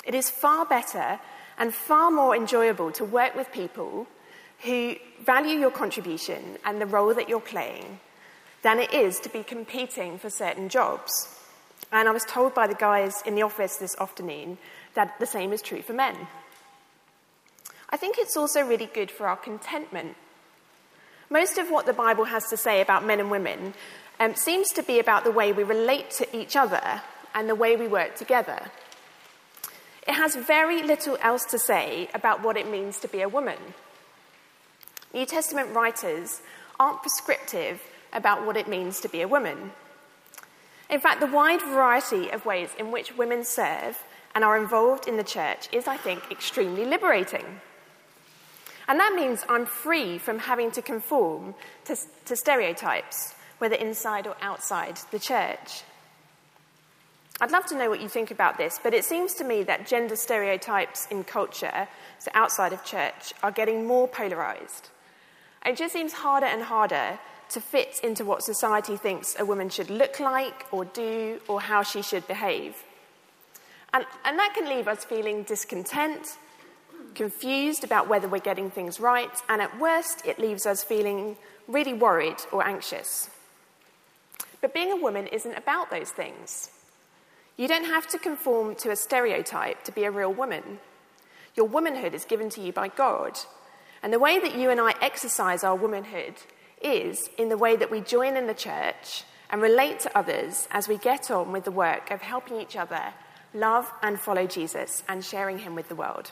[SPEAKER 2] It is far better and far more enjoyable to work with people who value your contribution and the role that you're playing than it is to be competing for certain jobs. And I was told by the guys in the office this afternoon that the same is true for men. I think it's also really good for our contentment. Most of what the Bible has to say about men and women um, seems to be about the way we relate to each other and the way we work together. It has very little else to say about what it means to be a woman. New Testament writers aren't prescriptive about what it means to be a woman. In fact, the wide variety of ways in which women serve and are involved in the church is, I think, extremely liberating. And that means I'm free from having to conform to, to stereotypes, whether inside or outside the church. I'd love to know what you think about this, but it seems to me that gender stereotypes in culture, so outside of church, are getting more polarised. It just seems harder and harder to fit into what society thinks a woman should look like or do or how she should behave. And, and that can leave us feeling discontent, confused about whether we're getting things right, and at worst, it leaves us feeling really worried or anxious. But being a woman isn't about those things. You don't have to conform to a stereotype to be a real woman. Your womanhood is given to you by God. And the way that you and I exercise our womanhood is in the way that we join in the church and relate to others as we get on with the work of helping each other love and follow Jesus and sharing him with the world.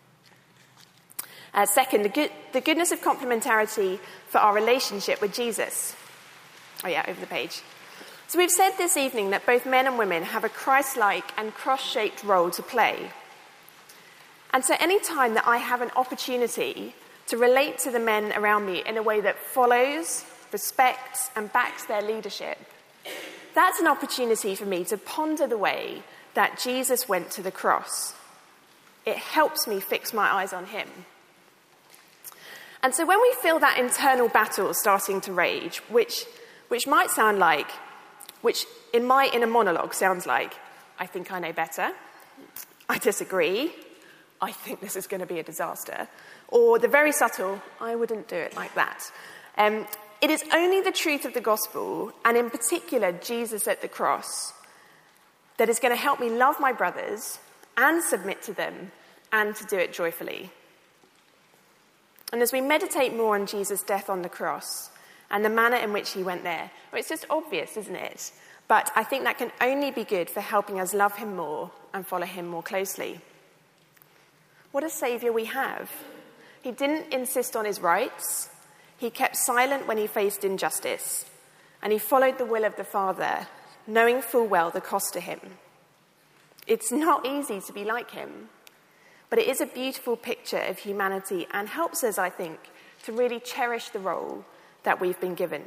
[SPEAKER 2] Uh, second, the, good, the goodness of complementarity for our relationship with Jesus. Oh yeah, over the page. So we've said this evening that both men and women have a Christ-like and cross-shaped role to play. And so any time that I have an opportunity to relate to the men around me in a way that follows, respects, and backs their leadership, that's an opportunity for me to ponder the way that Jesus went to the cross. It helps me fix my eyes on him. And so when we feel that internal battle starting to rage, which, which might sound like, which in my inner monologue sounds like, I think I know better, I disagree, I think this is going to be a disaster, or the very subtle, I wouldn't do it like that. Um, it is only the truth of the gospel, and in particular Jesus at the cross, that is going to help me love my brothers and submit to them and to do it joyfully. And as we meditate more on Jesus' death on the cross and the manner in which he went there, well, it's just obvious, isn't it? But I think that can only be good for helping us love him more and follow him more closely. What a saviour we have. He didn't insist on his rights. He kept silent when he faced injustice. And he followed the will of the Father, knowing full well the cost to him. It's not easy to be like him, but it is a beautiful picture of humanity and helps us, I think, to really cherish the role that we've been given.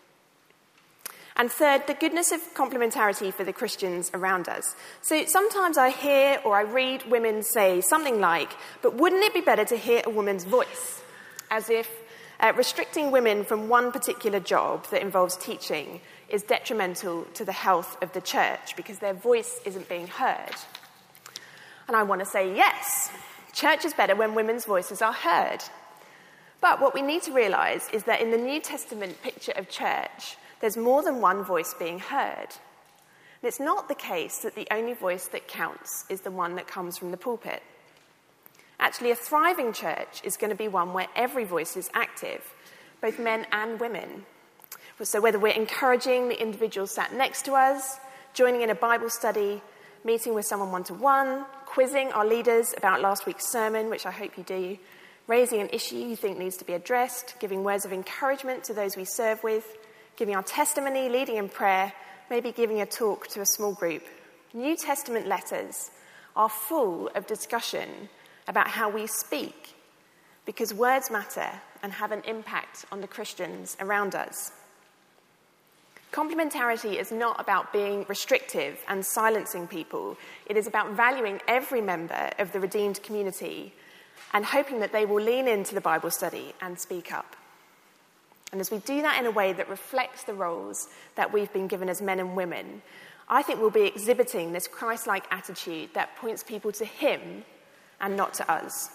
[SPEAKER 2] And third, the goodness of complementarity for the Christians around us. So sometimes I hear or I read women say something like, but wouldn't it be better to hear a woman's voice? As if uh, restricting women from one particular job that involves teaching is detrimental to the health of the church because their voice isn't being heard. And I want to say yes, church is better when women's voices are heard. But what we need to realise is that in the New Testament picture of church, there's more than one voice being heard. And it's not the case that the only voice that counts is the one that comes from the pulpit. Actually, a thriving church is going to be one where every voice is active, both men and women. So whether we're encouraging the individual sat next to us, joining in a Bible study, meeting with someone one-to-one, quizzing our leaders about last week's sermon, which I hope you do, raising an issue you think needs to be addressed, giving words of encouragement to those we serve with, giving our testimony, leading in prayer, maybe giving a talk to a small group. New Testament letters are full of discussion about how we speak, because words matter and have an impact on the Christians around us. Complementarity is not about being restrictive and silencing people. It is about valuing every member of the redeemed community and hoping that they will lean into the Bible study and speak up. And as we do that in a way that reflects the roles that we've been given as men and women, I think we'll be exhibiting this Christ-like attitude that points people to him and not to us.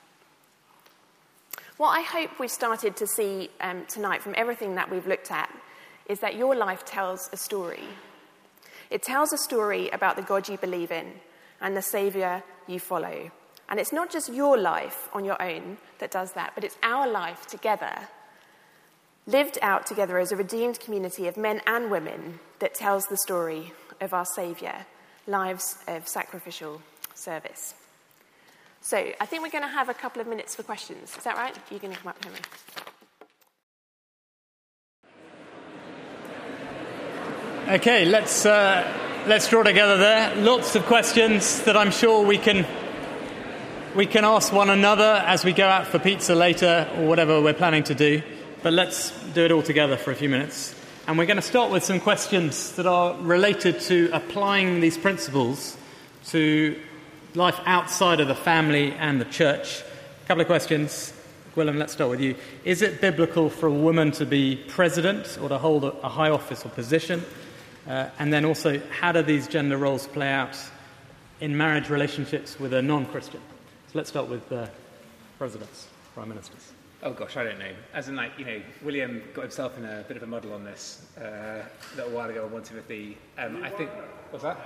[SPEAKER 2] What I hope we've started to see um, tonight from everything that we've looked at is that your life tells a story. It tells a story about the God you believe in and the Saviour you follow. And it's not just your life on your own that does that, but it's our life together, lived out together as a redeemed community of men and women that tells the story of our Saviour, lives of sacrificial service. So I think we're going to have a couple of minutes for questions. Is that right? You're going to come up, Henry.
[SPEAKER 3] Okay, let's uh, let's draw together there. Lots of questions that I'm sure we can we can ask one another as we go out for pizza later or whatever we're planning to do. But let's do it all together for a few minutes. And we're going to start with some questions that are related to applying these principles to life outside of the family and the church. A couple of questions. Gwilym, let's start with you. Is it biblical for a woman to be president or to hold a, a high office or position? Uh, and then also, how do these gender roles play out in marriage relationships with a non-Christian? So let's start with uh, presidents, prime ministers.
[SPEAKER 1] Oh gosh, I don't know. As in, like, you know, William got himself in a bit of a muddle on this uh, a little while ago on First Timothy. Um, I think, what's that?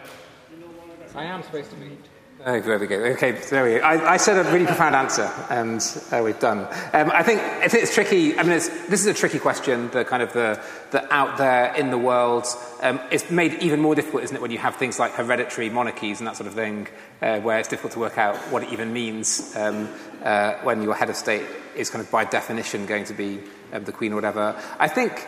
[SPEAKER 1] I am supposed to be. Oh, there we go. Okay, there we go. I, I said a really profound answer, and uh, we've done. Um, I think I think it's tricky. I mean, it's, this is a tricky question. The kind of the, the out there in the world. Um, it's made even more difficult, isn't it, when you have things like hereditary monarchies and that sort of thing, uh, where it's difficult to work out what it even means um, uh, when your head of state is kind of by definition going to be um, the Queen or whatever. I think.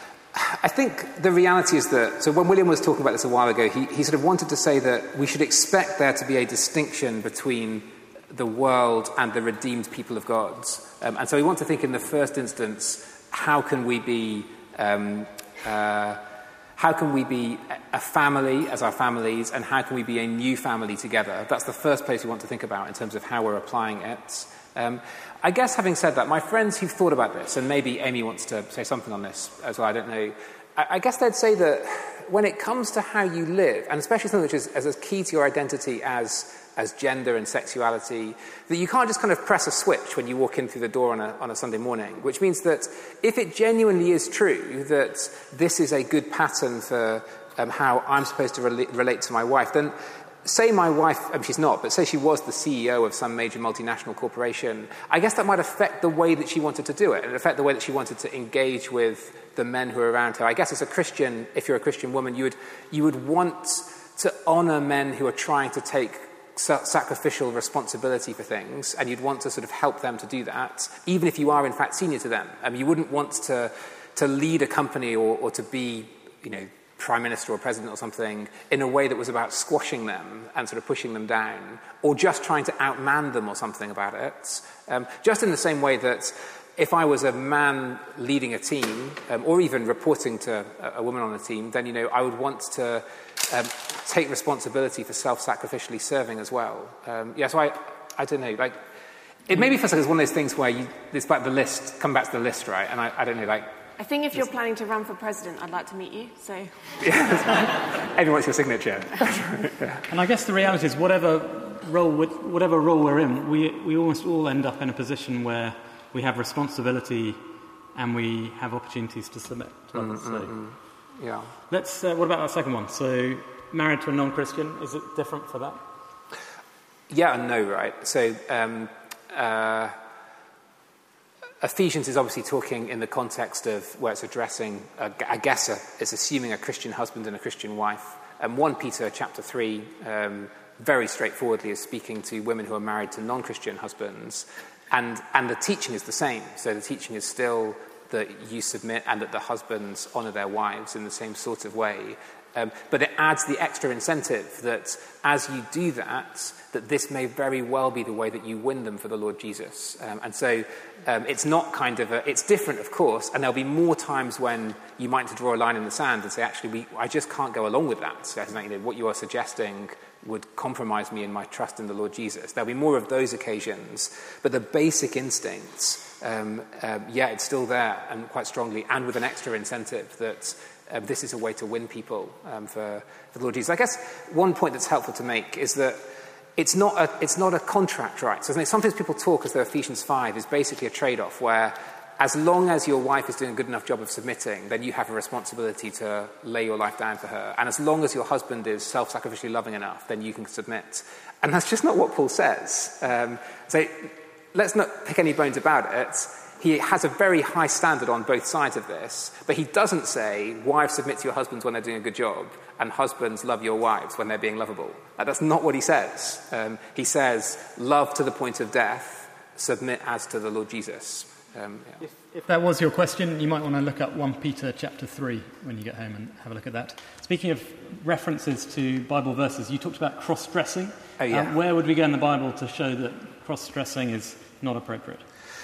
[SPEAKER 1] I think the reality is that, so when William was talking about this a while ago, he, he sort of wanted to say that we should expect there to be a distinction between the world and the redeemed people of God. Um, and so we want to think in the first instance, how can we be, um, uh, how can we be a family as our families, and how can we be a new family together? That's the first place we want to think about in terms of how we're applying it. Um, I guess having said that, my friends who've thought about this, and maybe Amy wants to say something on this as well, I don't know, I, I guess they'd say that when it comes to how you live, and especially something which is as, as key to your identity as as gender and sexuality, that you can't just kind of press a switch when you walk in through the door on a, on a Sunday morning, which means that if it genuinely is true that this is a good pattern for um, how I'm supposed to re- relate to my wife, then say my wife, I mean, she's not, but say she was the C E O of some major multinational corporation, I guess that might affect the way that she wanted to do it, and affect the way that she wanted to engage with the men who are around her. I guess as a Christian, if you're a Christian woman, you would you would want to honour men who are trying to take sacrificial responsibility for things, and you'd want to sort of help them to do that, even if you are in fact senior to them. I mean, you wouldn't want to to lead a company or, or to be, you know, prime minister or president or something in a way that was about squashing them and sort of pushing them down, or just trying to outman them or something about it. Um, just in the same way that if I was a man leading a team, um, or even reporting to a, a woman on a team, then, you know, I would want to um, take responsibility for self-sacrificially serving as well. Um, yeah, so I, I don't know, like, it maybe feels like it's one of those things where you, it's like the list, come back to the list, right? And I, I don't know, like,
[SPEAKER 2] I think if you're planning to run for president, I'd like to meet you, so...
[SPEAKER 1] Everyone wants your signature.
[SPEAKER 3] Yeah. And I guess the reality is whatever role whatever role we're in, we, we almost all end up in a position where we have responsibility and we have opportunities to submit to others. Mm, so mm, mm.
[SPEAKER 1] Yeah.
[SPEAKER 3] Let's, uh, what about that second one? So married to a non-Christian, is it different for that?
[SPEAKER 1] Yeah and no, right? So... Um, uh, Ephesians is obviously talking in the context of where it's addressing, uh, I guess, a, it's assuming a Christian husband and a Christian wife. And First Peter chapter three, um, very straightforwardly, is speaking to women who are married to non-Christian husbands. And, and the teaching is the same. So the teaching is still that you submit and that the husbands honour their wives in the same sort of way. Um, but it adds the extra incentive that as you do that, that this may very well be the way that you win them for the Lord Jesus. Um, and so um, it's not kind of a, it's different, of course, and there'll be more times when you might need to draw a line in the sand and say, actually, we, I just can't go along with that. So, you know, what you are suggesting would compromise me in my trust in the Lord Jesus. There'll be more of those occasions, but the basic instincts, um, um, yeah, it's still there and quite strongly, and with an extra incentive that um, this is a way to win people um, for, for the Lord Jesus. I guess one point that's helpful to make is that it's not a, it's not a contract, right? So sometimes people talk as though Ephesians five is basically a trade-off where as long as your wife is doing a good enough job of submitting, then you have a responsibility to lay your life down for her. And as long as your husband is self-sacrificially loving enough, then you can submit. And that's just not what Paul says. Um, so let's not pick any bones about it. He has a very high standard on both sides of this, but he doesn't say, wives, submit to your husbands when they're doing a good job, and husbands, love your wives when they're being lovable. That's not what he says. Um, he says, love to the point of death, submit as to the Lord Jesus. Um, yeah.
[SPEAKER 3] if, if that was your question, you might want to look up First Peter chapter three when you get home and have a look at that. Speaking of references to Bible verses, you talked about cross-dressing.
[SPEAKER 1] Oh, yeah.
[SPEAKER 3] Um, where would we go in the Bible to show that cross-dressing is not appropriate?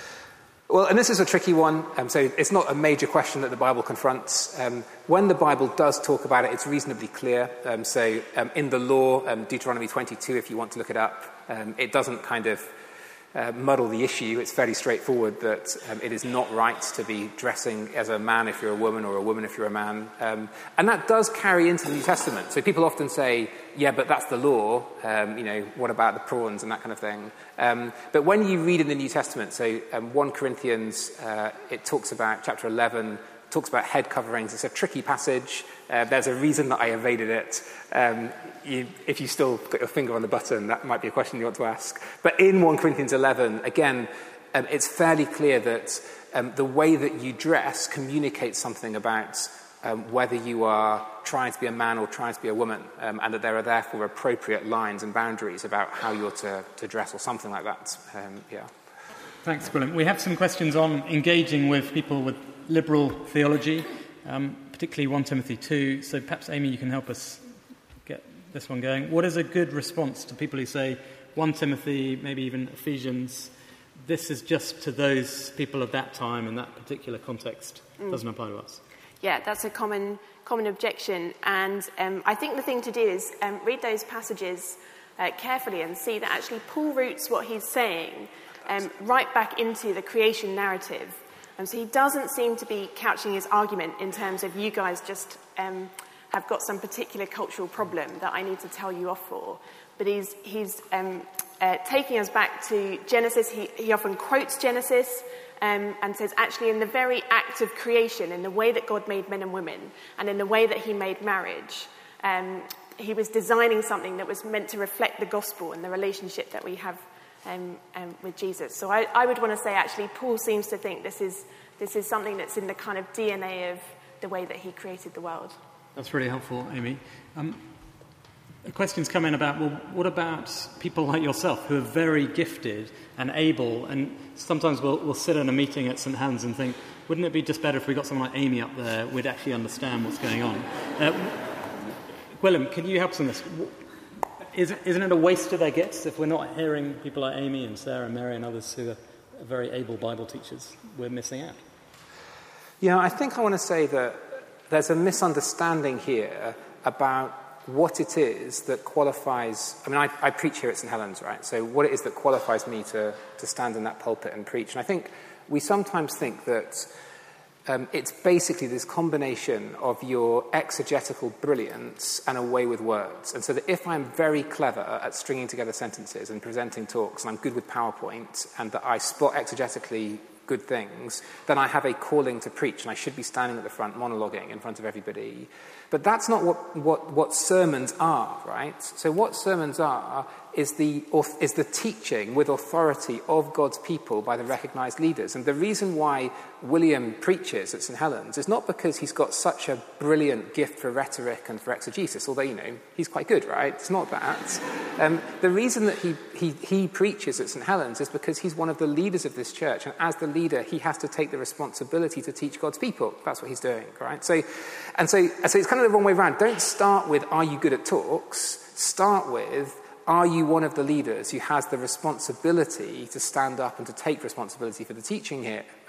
[SPEAKER 1] Well, and this is a tricky one, um, so it's not a major question that the Bible confronts. Um, when the Bible does talk about it, it's reasonably clear. Um, so um, in the law, um, Deuteronomy twenty-two, if you want to look it up, um, it doesn't kind of uh, muddle the issue. It's fairly straightforward that um, it is not right to be dressing as a man if you're a woman or a woman if you're a man. Um, and that does carry into the New Testament. So people often say, yeah, but that's the law. Um, you know, what about the prawns and that kind of thing? Um, but when you read in the New Testament, so um, First Corinthians, uh, it talks about, chapter eleven, talks about head coverings. It's a tricky passage. Uh, there's a reason that I evaded it. Um, you, if you still got your finger on the button, that might be a question you want to ask. But in First Corinthians eleven, again, um, it's fairly clear that um, the way that you dress communicates something about um, whether you are trying to be a man or trying to be a woman, um, and that there are therefore appropriate lines and boundaries about how you're to, to dress or something like that. Um, yeah.
[SPEAKER 3] Thanks, William. We have some questions on engaging with people with liberal theology, um, particularly First Timothy two. So perhaps, Amy, you can help us get this one going. What is a good response to people who say First Timothy, maybe even Ephesians, this is just to those people of that time in that particular context, mm. doesn't apply to us?
[SPEAKER 2] Yeah, that's a common common objection. And um, I think the thing to do is um, read those passages uh, carefully and see that actually Paul roots what he's saying um, right back into the creation narrative. And so he doesn't seem to be couching his argument in terms of you guys just um, have got some particular cultural problem that I need to tell you off for. But he's, he's um, uh, taking us back to Genesis. He, he often quotes Genesis um, and says, actually, in the very act of creation, in the way that God made men and women, and in the way that he made marriage, um, he was designing something that was meant to reflect the gospel and the relationship that we have Um, um, with Jesus. So I, I would want to say, actually, Paul seems to think this is this is something that's in the kind of D N A of the way that he created the world.
[SPEAKER 3] That's really helpful, Amy. Um, questions come in about, well, what about people like yourself who are very gifted and able, and sometimes we'll, we'll sit in a meeting at St Helens and think, wouldn't it be just better if we got someone like Amy up there, we'd actually understand what's going on? Uh, Willem, can you help us on this? Is, isn't it a waste of their gifts if we're not hearing people like Amy and Sarah and Mary and others who are very able Bible teachers? We're missing out.
[SPEAKER 1] Yeah, I think I want to say that there's a misunderstanding here about what it is that qualifies... I mean, I, I preach here at St Helens, right? So what it is that qualifies me to, to stand in that pulpit and preach. And I think we sometimes think that Um, it's basically this combination of your exegetical brilliance and a way with words. And so that if I'm very clever at stringing together sentences and presenting talks, and I'm good with PowerPoint, and that I spot exegetically good things, then I have a calling to preach, and I should be standing at the front monologuing in front of everybody. But that's not what, what, what sermons are, right? So what sermons are is the, is the teaching with authority of God's people by the recognised leaders. And the reason why William preaches at St Helens is not because he's got such a brilliant gift for rhetoric and for exegesis, although, you know, he's quite good, right? It's not that. Um, the reason that he, he, he preaches at St Helens is because he's one of the leaders of this church, and as the leader, he has to take the responsibility to teach God's people. That's what he's doing, right? So, and so, so it's kind of the wrong way around. Don't start with, are you good at talks? Start with, are you one of the leaders who has the responsibility to stand up and to take responsibility for the teaching here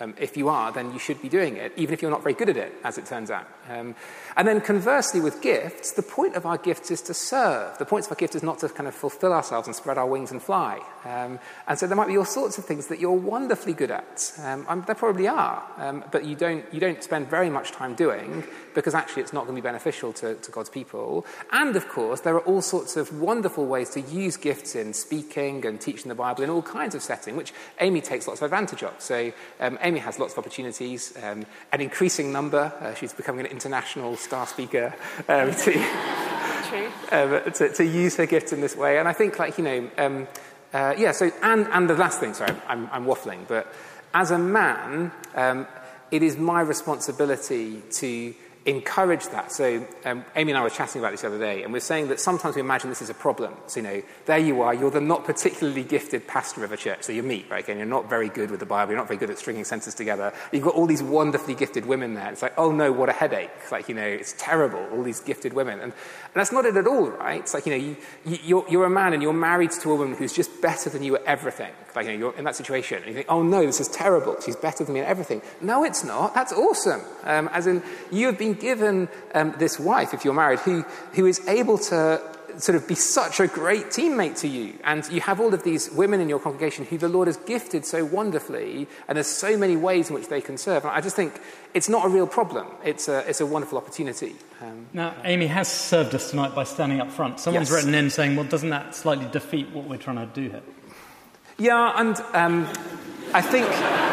[SPEAKER 1] Um, if you are, then you should be doing it, even if you're not very good at it, as it turns out. Um, and then conversely with gifts, the point of our gifts is to serve. The point of our gift is not to kind of fulfill ourselves and spread our wings and fly. Um, and so there might be all sorts of things that you're wonderfully good at. Um, um, there probably are, um, but you don't you don't spend very much time doing, because actually it's not going to be beneficial to, to God's people. And of course, there are all sorts of wonderful ways to use gifts in speaking and teaching the Bible in all kinds of settings, which Amy takes lots of advantage of. So um, Amy has lots of opportunities, um, an increasing number. Uh, she's becoming an international star speaker um, to, um, to, to use her gift in this way. And I think, like, you know, um, uh, yeah, so, and, and the last thing, sorry, I'm, I'm waffling, but as a man, um, it is my responsibility to encourage that. So um, Amy and I were chatting about this the other day, and we're saying that sometimes we imagine this is a problem. So, you know, there you are, you're the not particularly gifted pastor of a church, so you're me, right? And you're not very good with the Bible, you're not very good at stringing sentences together. You've got all these wonderfully gifted women there. It's like, oh no, what a headache. Like, you know, it's terrible, all these gifted women. And, and that's not it at all, right? It's like, you know, you, you, you're, you're a man and you're married to a woman who's just better than you at everything. Like, you know, you're in that situation, and you think, oh no, this is terrible, she's better than me at everything. No, it's not. That's awesome. Um, as in, you have been given um, this wife, if you're married, who who is able to sort of be such a great teammate to you. And you have all of these women in your congregation who the Lord has gifted so wonderfully, and there's so many ways in which they can serve. And I just think it's not a real problem. It's a, it's a wonderful opportunity. Um,
[SPEAKER 3] now, Amy has served us tonight by standing up front. Someone's
[SPEAKER 1] yes.
[SPEAKER 3] written in saying, well, doesn't that slightly defeat what we're trying to do here?
[SPEAKER 1] Yeah, and um, I think...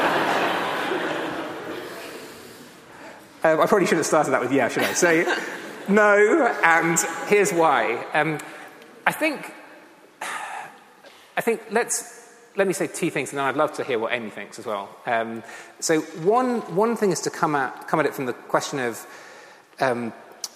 [SPEAKER 1] uh, I probably should have started that with yeah, should I? So, no, and here's why. Um, I think... I think let's... Let me say two things, and then I'd love to hear what Amy thinks as well. Um, so one one thing is to come at, come at it from the question of... Um,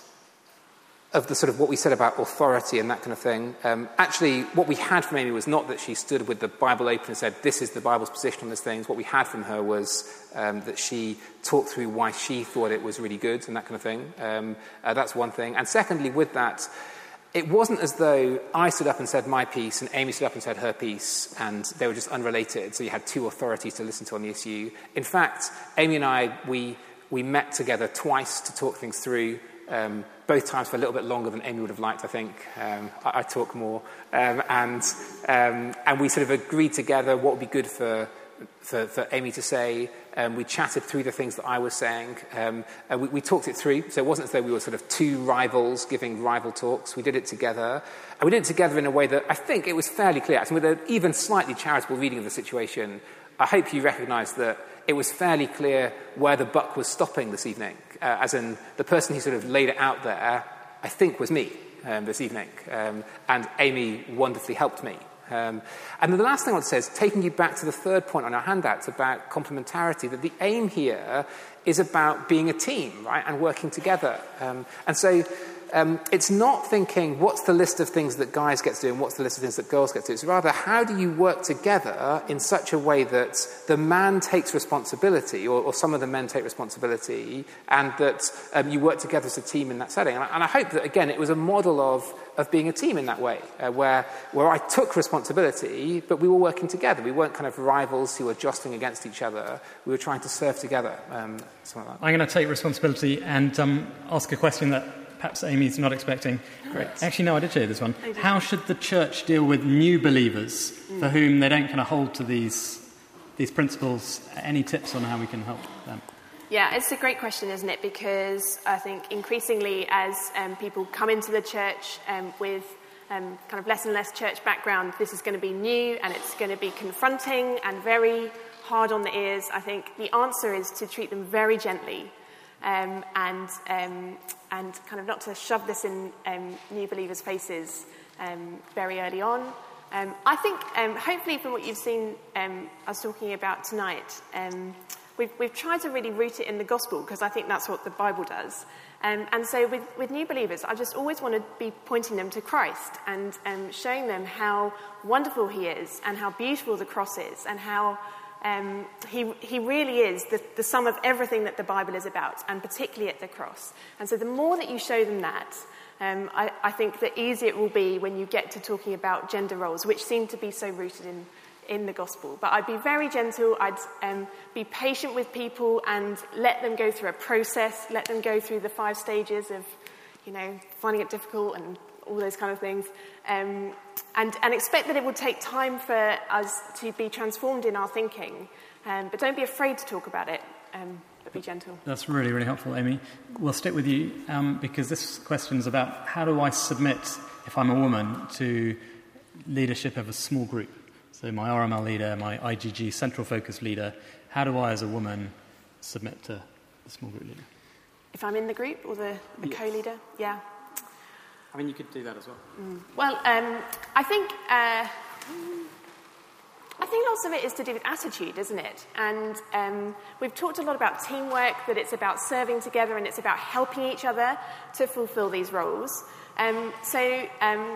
[SPEAKER 1] of the sort of what we said about authority and that kind of thing. Um, actually, what we had from Amy was not that she stood with the Bible open and said, this is the Bible's position on these things. What we had from her was um, that she talked through why she thought it was really good and that kind of thing. Um, uh, that's one thing. And secondly, with that, it wasn't as though I stood up and said my piece and Amy stood up and said her piece, and they were just unrelated, so you had two authorities to listen to on the issue. In fact, Amy and I, we, we met together twice to talk things through, Um, both times for a little bit longer than Amy would have liked, I think. Um, I, I talk more. Um, and um, and we sort of agreed together what would be good for for, for Amy to say. Um, we chatted through the things that I was saying. Um, and we, we talked it through. So it wasn't as though we were sort of two rivals giving rival talks. We did it together. And we did it together in a way that I think it was fairly clear. And with an even slightly charitable reading of the situation, I hope you recognise that it was fairly clear where the buck was stopping this evening, uh, as in the person who sort of laid it out there, I think, was me um, this evening. Um, and Amy wonderfully helped me. Um, and then the last thing I want to say is, taking you back to the third point on our handouts about complementarity, that the aim here is about being a team, right, and working together. Um, and so um, it's not thinking, what's the list of things that guys get to do and what's the list of things that girls get to do? It's rather, how do you work together in such a way that the man takes responsibility, or, or some of the men take responsibility, and that um, you work together as a team in that setting. And I, and I hope that, again, it was a model of, of being a team in that way, uh, where, where I took responsibility, but we were working together. We weren't kind of rivals who were jostling against each other. We were trying to serve together. Um, something like that.
[SPEAKER 3] I'm going to take responsibility and um, ask a question that perhaps Amy's not expecting. Great. Actually, no, I did show you this one. How should the church deal with new believers mm. for whom they don't kind of hold to these these principles? Any tips on how we can help them?
[SPEAKER 2] Yeah, it's a great question, isn't it? Because I think increasingly as um, people come into the church um, with um, kind of less and less church background, this is going to be new and it's going to be confronting and very hard on the ears. I think the answer is to treat them very gently. Um, and um, and kind of not to shove this in um, new believers' faces um, very early on. Um, I think, um, hopefully, from what you've seen um, us talking about tonight, um, we've, we've tried to really root it in the gospel, because I think that's what the Bible does. Um, and so, with, with new believers, I just always want to be pointing them to Christ and um, showing them how wonderful He is, and how beautiful the cross is, and how Um, he, he really is the, the sum of everything that the Bible is about, and particularly at the cross. And so the more that you show them that, um, I, I think the easier it will be when you get to talking about gender roles, which seem to be so rooted in in the gospel. But I'd be very gentle. I'd um, be patient with people and let them go through a process, let them go through the five stages of, you know, finding it difficult and all those kind of things, um, and, and expect that it will take time for us to be transformed in our thinking. Um, but don't be afraid to talk about it, um, but be gentle.
[SPEAKER 3] That's really, really helpful, Amy. We'll stick with you um, because this question is about how do I submit, if I'm a woman, to leadership of a small group. So my R M L leader, my I G G central focus leader, how do I as a woman submit to the small group leader?
[SPEAKER 2] If I'm in the group or the, the yes. co-leader? Yeah.
[SPEAKER 3] I mean, you could do that as well.
[SPEAKER 2] Mm. Well, um, I think uh, I think lots of it is to do with attitude, isn't it? And um, we've talked a lot about teamwork, that it's about serving together and it's about helping each other to fulfil these roles. Um, so, um,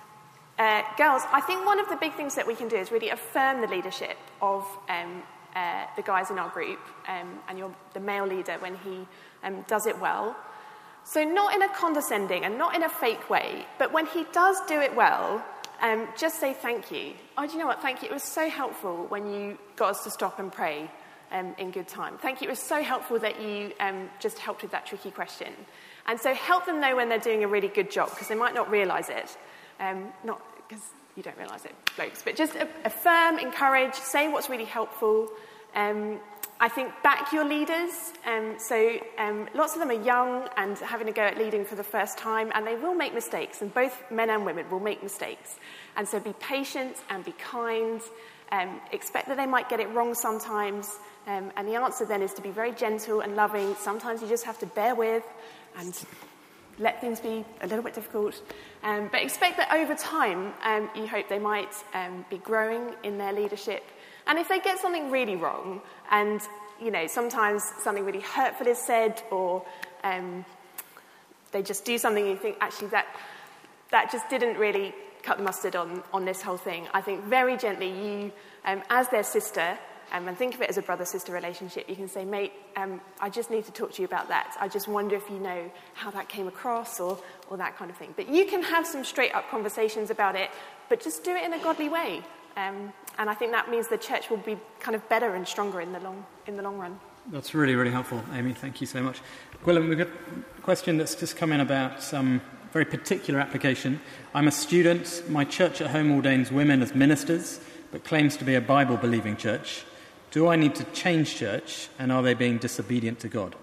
[SPEAKER 2] uh, girls, I think one of the big things that we can do is really affirm the leadership of um, uh, the guys in our group um, and your, the male leader when he um, does it well. So not in a condescending and not in a fake way, but when he does do it well, um, just say thank you. Oh, do you know what? Thank you. It was so helpful when you got us to stop and pray um, in good time. Thank you. It was so helpful that you um, just helped with that tricky question. And so help them know when they're doing a really good job, because they might not realise it. Um, not because you don't realise it, blokes, but just affirm, encourage, say what's really helpful. Um, I think back your leaders. Um, so um, lots of them are young and having a go at leading for the first time, and they will make mistakes, and both men and women will make mistakes. And so be patient and be kind. Um, expect that they might get it wrong sometimes. Um, and the answer then is to be very gentle and loving. Sometimes you just have to bear with and let things be a little bit difficult. Um, but expect that over time, um, you hope they might um, be growing in their leadership. And if they get something really wrong, and, you know, sometimes something really hurtful is said, or um, they just do something you think, actually, that that just didn't really cut the mustard on, on this whole thing. I think very gently you, um, as their sister, um, and think of it as a brother-sister relationship, you can say, mate, um, I just need to talk to you about that. I just wonder if you know how that came across, or, or that kind of thing. But you can have some straight-up conversations about it, but just do it in a godly way. Um, and I think that means the church will be kind of better and stronger in the long in the long run.
[SPEAKER 3] That's really, really helpful, Amy. Thank you so much. Gwilym, we've got a question that's just come in about some very particular application. I'm a student. My church at home ordains women as ministers, but claims to be a Bible-believing church. Do I need to change church, and are they being disobedient to God?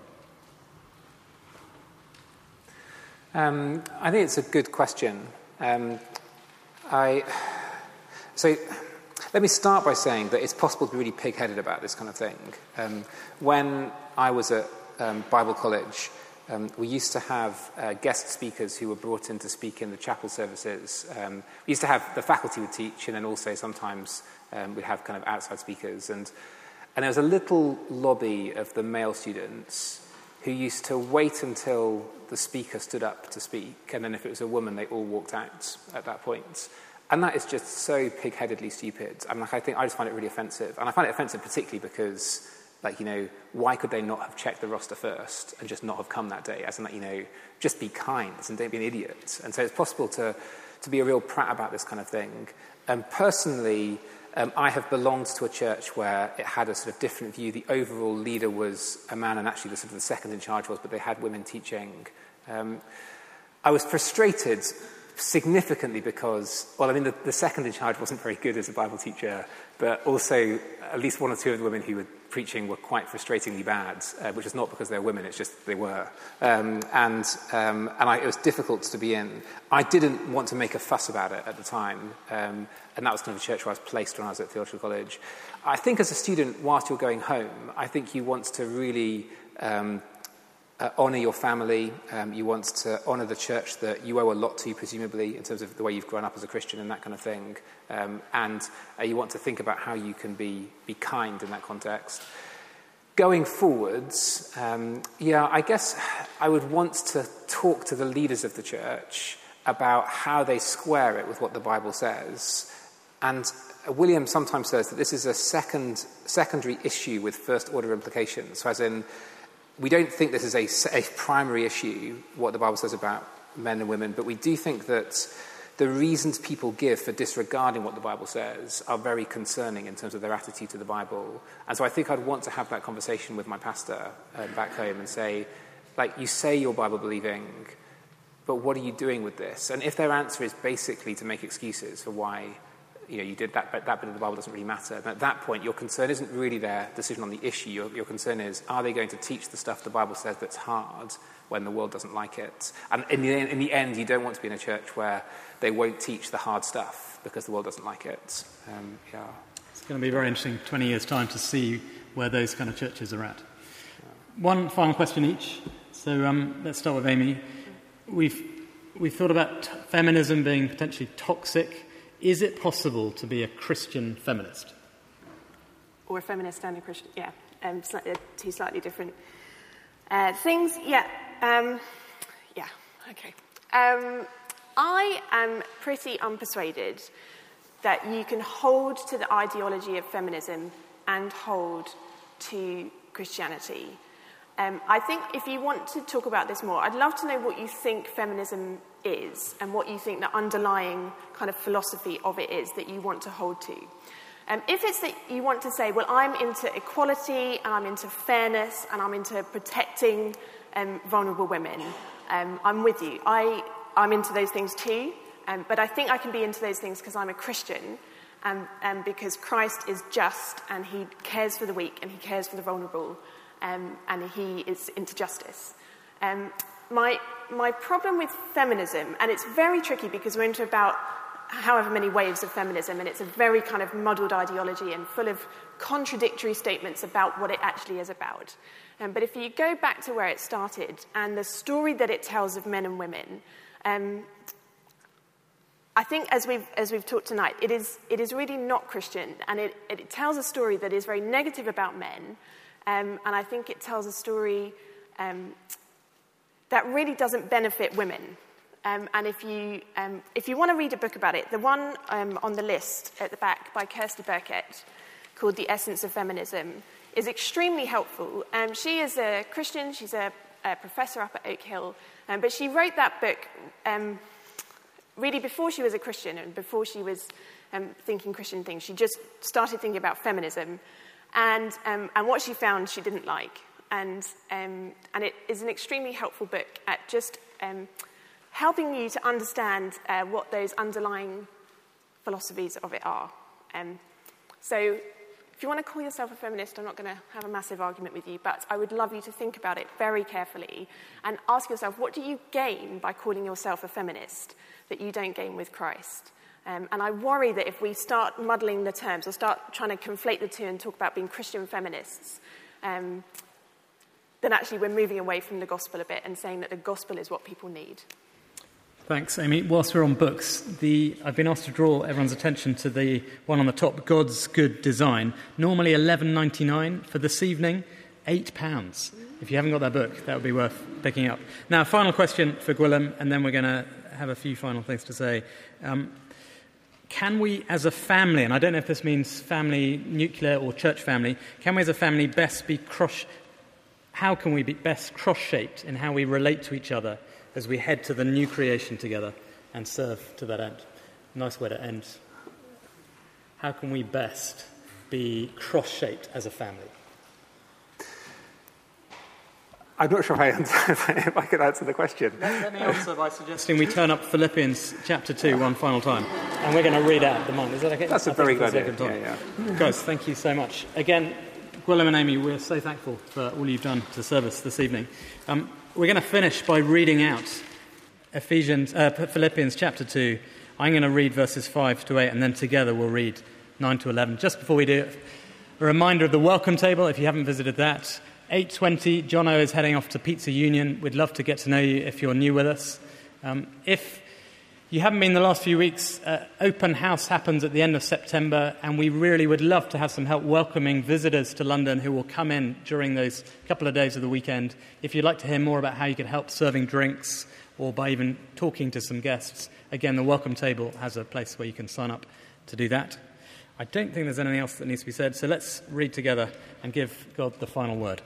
[SPEAKER 1] Um, I think it's a good question. Um, I... So let me start by saying that it's possible to be really pig-headed about this kind of thing. Um, when I was at um, Bible college, um, we used to have uh, guest speakers who were brought in to speak in the chapel services. Um, we used to have the faculty would teach, and then also sometimes um, we'd have kind of outside speakers. And, and there was a little lobby of the male students who used to wait until the speaker stood up to speak, and then if it was a woman, they all walked out at that point. And that is just so pig-headedly stupid. I mean, like, I think I just find it really offensive. And I find it offensive particularly because, like, you know, why could they not have checked the roster first and just not have come that day? As in, like, you know, just be kind and don't be an idiot. And so it's possible to, to be a real prat about this kind of thing. And personally, um, I have belonged to a church where it had a sort of different view. The overall leader was a man, and actually the sort of the second in charge was, but they had women teaching. Um, I was frustrated significantly because, well, I mean, the, the second in charge wasn't very good as a Bible teacher, but also at least one or two of the women who were preaching were quite frustratingly bad, uh, which is not because they're women, it's just they were. Um, and um, and I, it was difficult to be in. I didn't want to make a fuss about it at the time, um, and that was kind of the church where I was placed when I was at theological college. I think as a student, whilst you're going home, I think you want to really Um, Uh, honour your family. Um, you want to honour the church that you owe a lot to, presumably, in terms of the way you've grown up as a Christian and that kind of thing. Um, and uh, you want to think about how you can be be kind in that context. Going forwards, um, yeah, I guess I would want to talk to the leaders of the church about how they square it with what the Bible says. And William sometimes says that this is a second secondary issue with first-order implications. So as in, we don't think this is a, a primary issue, what the Bible says about men and women, but we do think that the reasons people give for disregarding what the Bible says are very concerning in terms of their attitude to the Bible. And so I think I'd want to have that conversation with my pastor uh, back home and say, like, you say you're Bible believing, but what are you doing with this? And if their answer is basically to make excuses for why, you know, you did that, but that bit of the Bible doesn't really matter, then at that point your concern isn't really their decision on the issue. Your, your concern is, are they going to teach the stuff the Bible says that's hard when the world doesn't like it? And in the, in the end, you don't want to be in a church where they won't teach the hard stuff because the world doesn't like it. Um, yeah.
[SPEAKER 3] It's going to be very interesting, twenty years' time, to see where those kind of churches are at. Yeah. One final question each. So um, let's start with Amy. We've, we've thought about t- feminism being potentially toxic. Is it possible to be a Christian feminist?
[SPEAKER 2] Or a feminist and a Christian, yeah. Um, slightly, two slightly different uh, things. Yeah, um, yeah, okay. Um, I am pretty unpersuaded that you can hold to the ideology of feminism and hold to Christianity. Um, I think if you want to talk about this more, I'd love to know what you think feminism is and what you think the underlying kind of philosophy of it is that you want to hold to. Um, if it's that you want to say, well, I'm into equality and I'm into fairness and I'm into protecting um, vulnerable women, um, I'm with you. I, I'm into those things too, um, but I think I can be into those things because I'm a Christian and, and because Christ is just and he cares for the weak and he cares for the vulnerable. Um, and he is into justice. Um, my my problem with feminism, and it's very tricky because we're into about however many waves of feminism, and it's a very kind of muddled ideology and full of contradictory statements about what it actually is about. Um, but if you go back to where it started and the story that it tells of men and women, um, I think as we've as we've talked tonight, it is it is really not Christian, and it, it tells a story that is very negative about men. Um, and I think it tells a story um, that really doesn't benefit women. Um, and if you um, if you want to read a book about it, the one um, on the list at the back by Kirsty Burkett, called The Essence of Feminism, is extremely helpful. Um, she is a Christian. She's a, a professor up at Oak Hill. Um, but she wrote that book um, really before she was a Christian and before she was um, thinking Christian things. She just started thinking about feminism. And um, and what she found she didn't like. And um, and it is an extremely helpful book at just um, helping you to understand uh, what those underlying philosophies of it are. Um, so if you want to call yourself a feminist, I'm not going to have a massive argument with you, but I would love you to think about it very carefully and ask yourself, what do you gain by calling yourself a feminist that you don't gain with Christ? Um, and I worry that if we start muddling the terms or start trying to conflate the two and talk about being Christian feminists, um, then actually we're moving away from the gospel a bit and saying that the gospel is what people need.
[SPEAKER 3] Thanks, Amy. Whilst we're on books, the, I've been asked to draw everyone's attention to the one on the top, God's Good Design. Normally eleven ninety-nine for this evening, eight pounds. If you haven't got that book, that would be worth picking up. Now, final question for Gwilym, and then we're going to have a few final things to say. Um, Can we, as a family, and I don't know if this means family nuclear or church family, can we as a family best be cross, how can we be best cross-shaped in how we relate to each other as we head to the new creation together and serve to that end? Nice way to end. How can we best be cross-shaped as a family?
[SPEAKER 1] I'm not sure if I, answer, if I could answer the question.
[SPEAKER 3] Let, let me answer by suggesting we turn up Philippians chapter two one final time. And we're going to read out the mind. Is that okay?
[SPEAKER 1] That's a
[SPEAKER 3] I
[SPEAKER 1] very good idea. Yeah,
[SPEAKER 3] yeah. Guys, thank you so much. Again, Gwilym and Amy, we're so thankful for all you've done to serve us this evening. Um, we're going to finish by reading out Ephesians, uh, Philippians chapter two. I'm going to read verses five to eight, and then together we'll read nine to eleven. Just before we do, a reminder of the welcome table, if you haven't visited that. eight twenty, Jono is heading off to Pizza Union. We'd love to get to know you if you're new with us. Um, if you haven't been the last few weeks, uh, open house happens at the end of September, and we really would love to have some help welcoming visitors to London who will come in during those couple of days of the weekend. If you'd like to hear more about how you could help serving drinks or by even talking to some guests, again, the welcome table has a place where you can sign up to do that. I don't think there's anything else that needs to be said, so let's read together and give God the final word.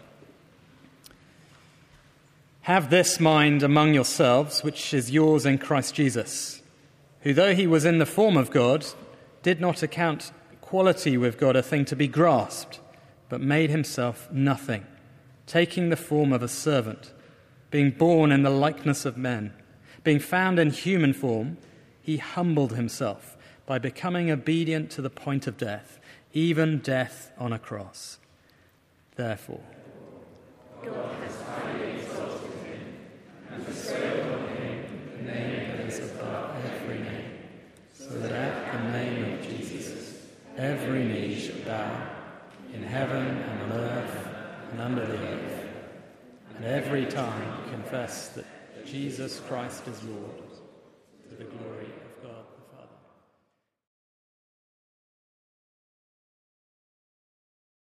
[SPEAKER 3] Have this mind among yourselves, which is yours in Christ Jesus, who, though he was in the form of God, did not account equality with God a thing to be grasped, but made himself nothing, taking the form of a servant, being born in the likeness of men. Being found in human form, he humbled himself by becoming obedient to the point of death, even death on a cross. Therefore, God has highly exalted him and bestowed on him the name that is above every name, so that at the name of Jesus every knee should bow, in heaven and on earth and under the earth, and every tongue confess that Jesus Christ is Lord, to the glory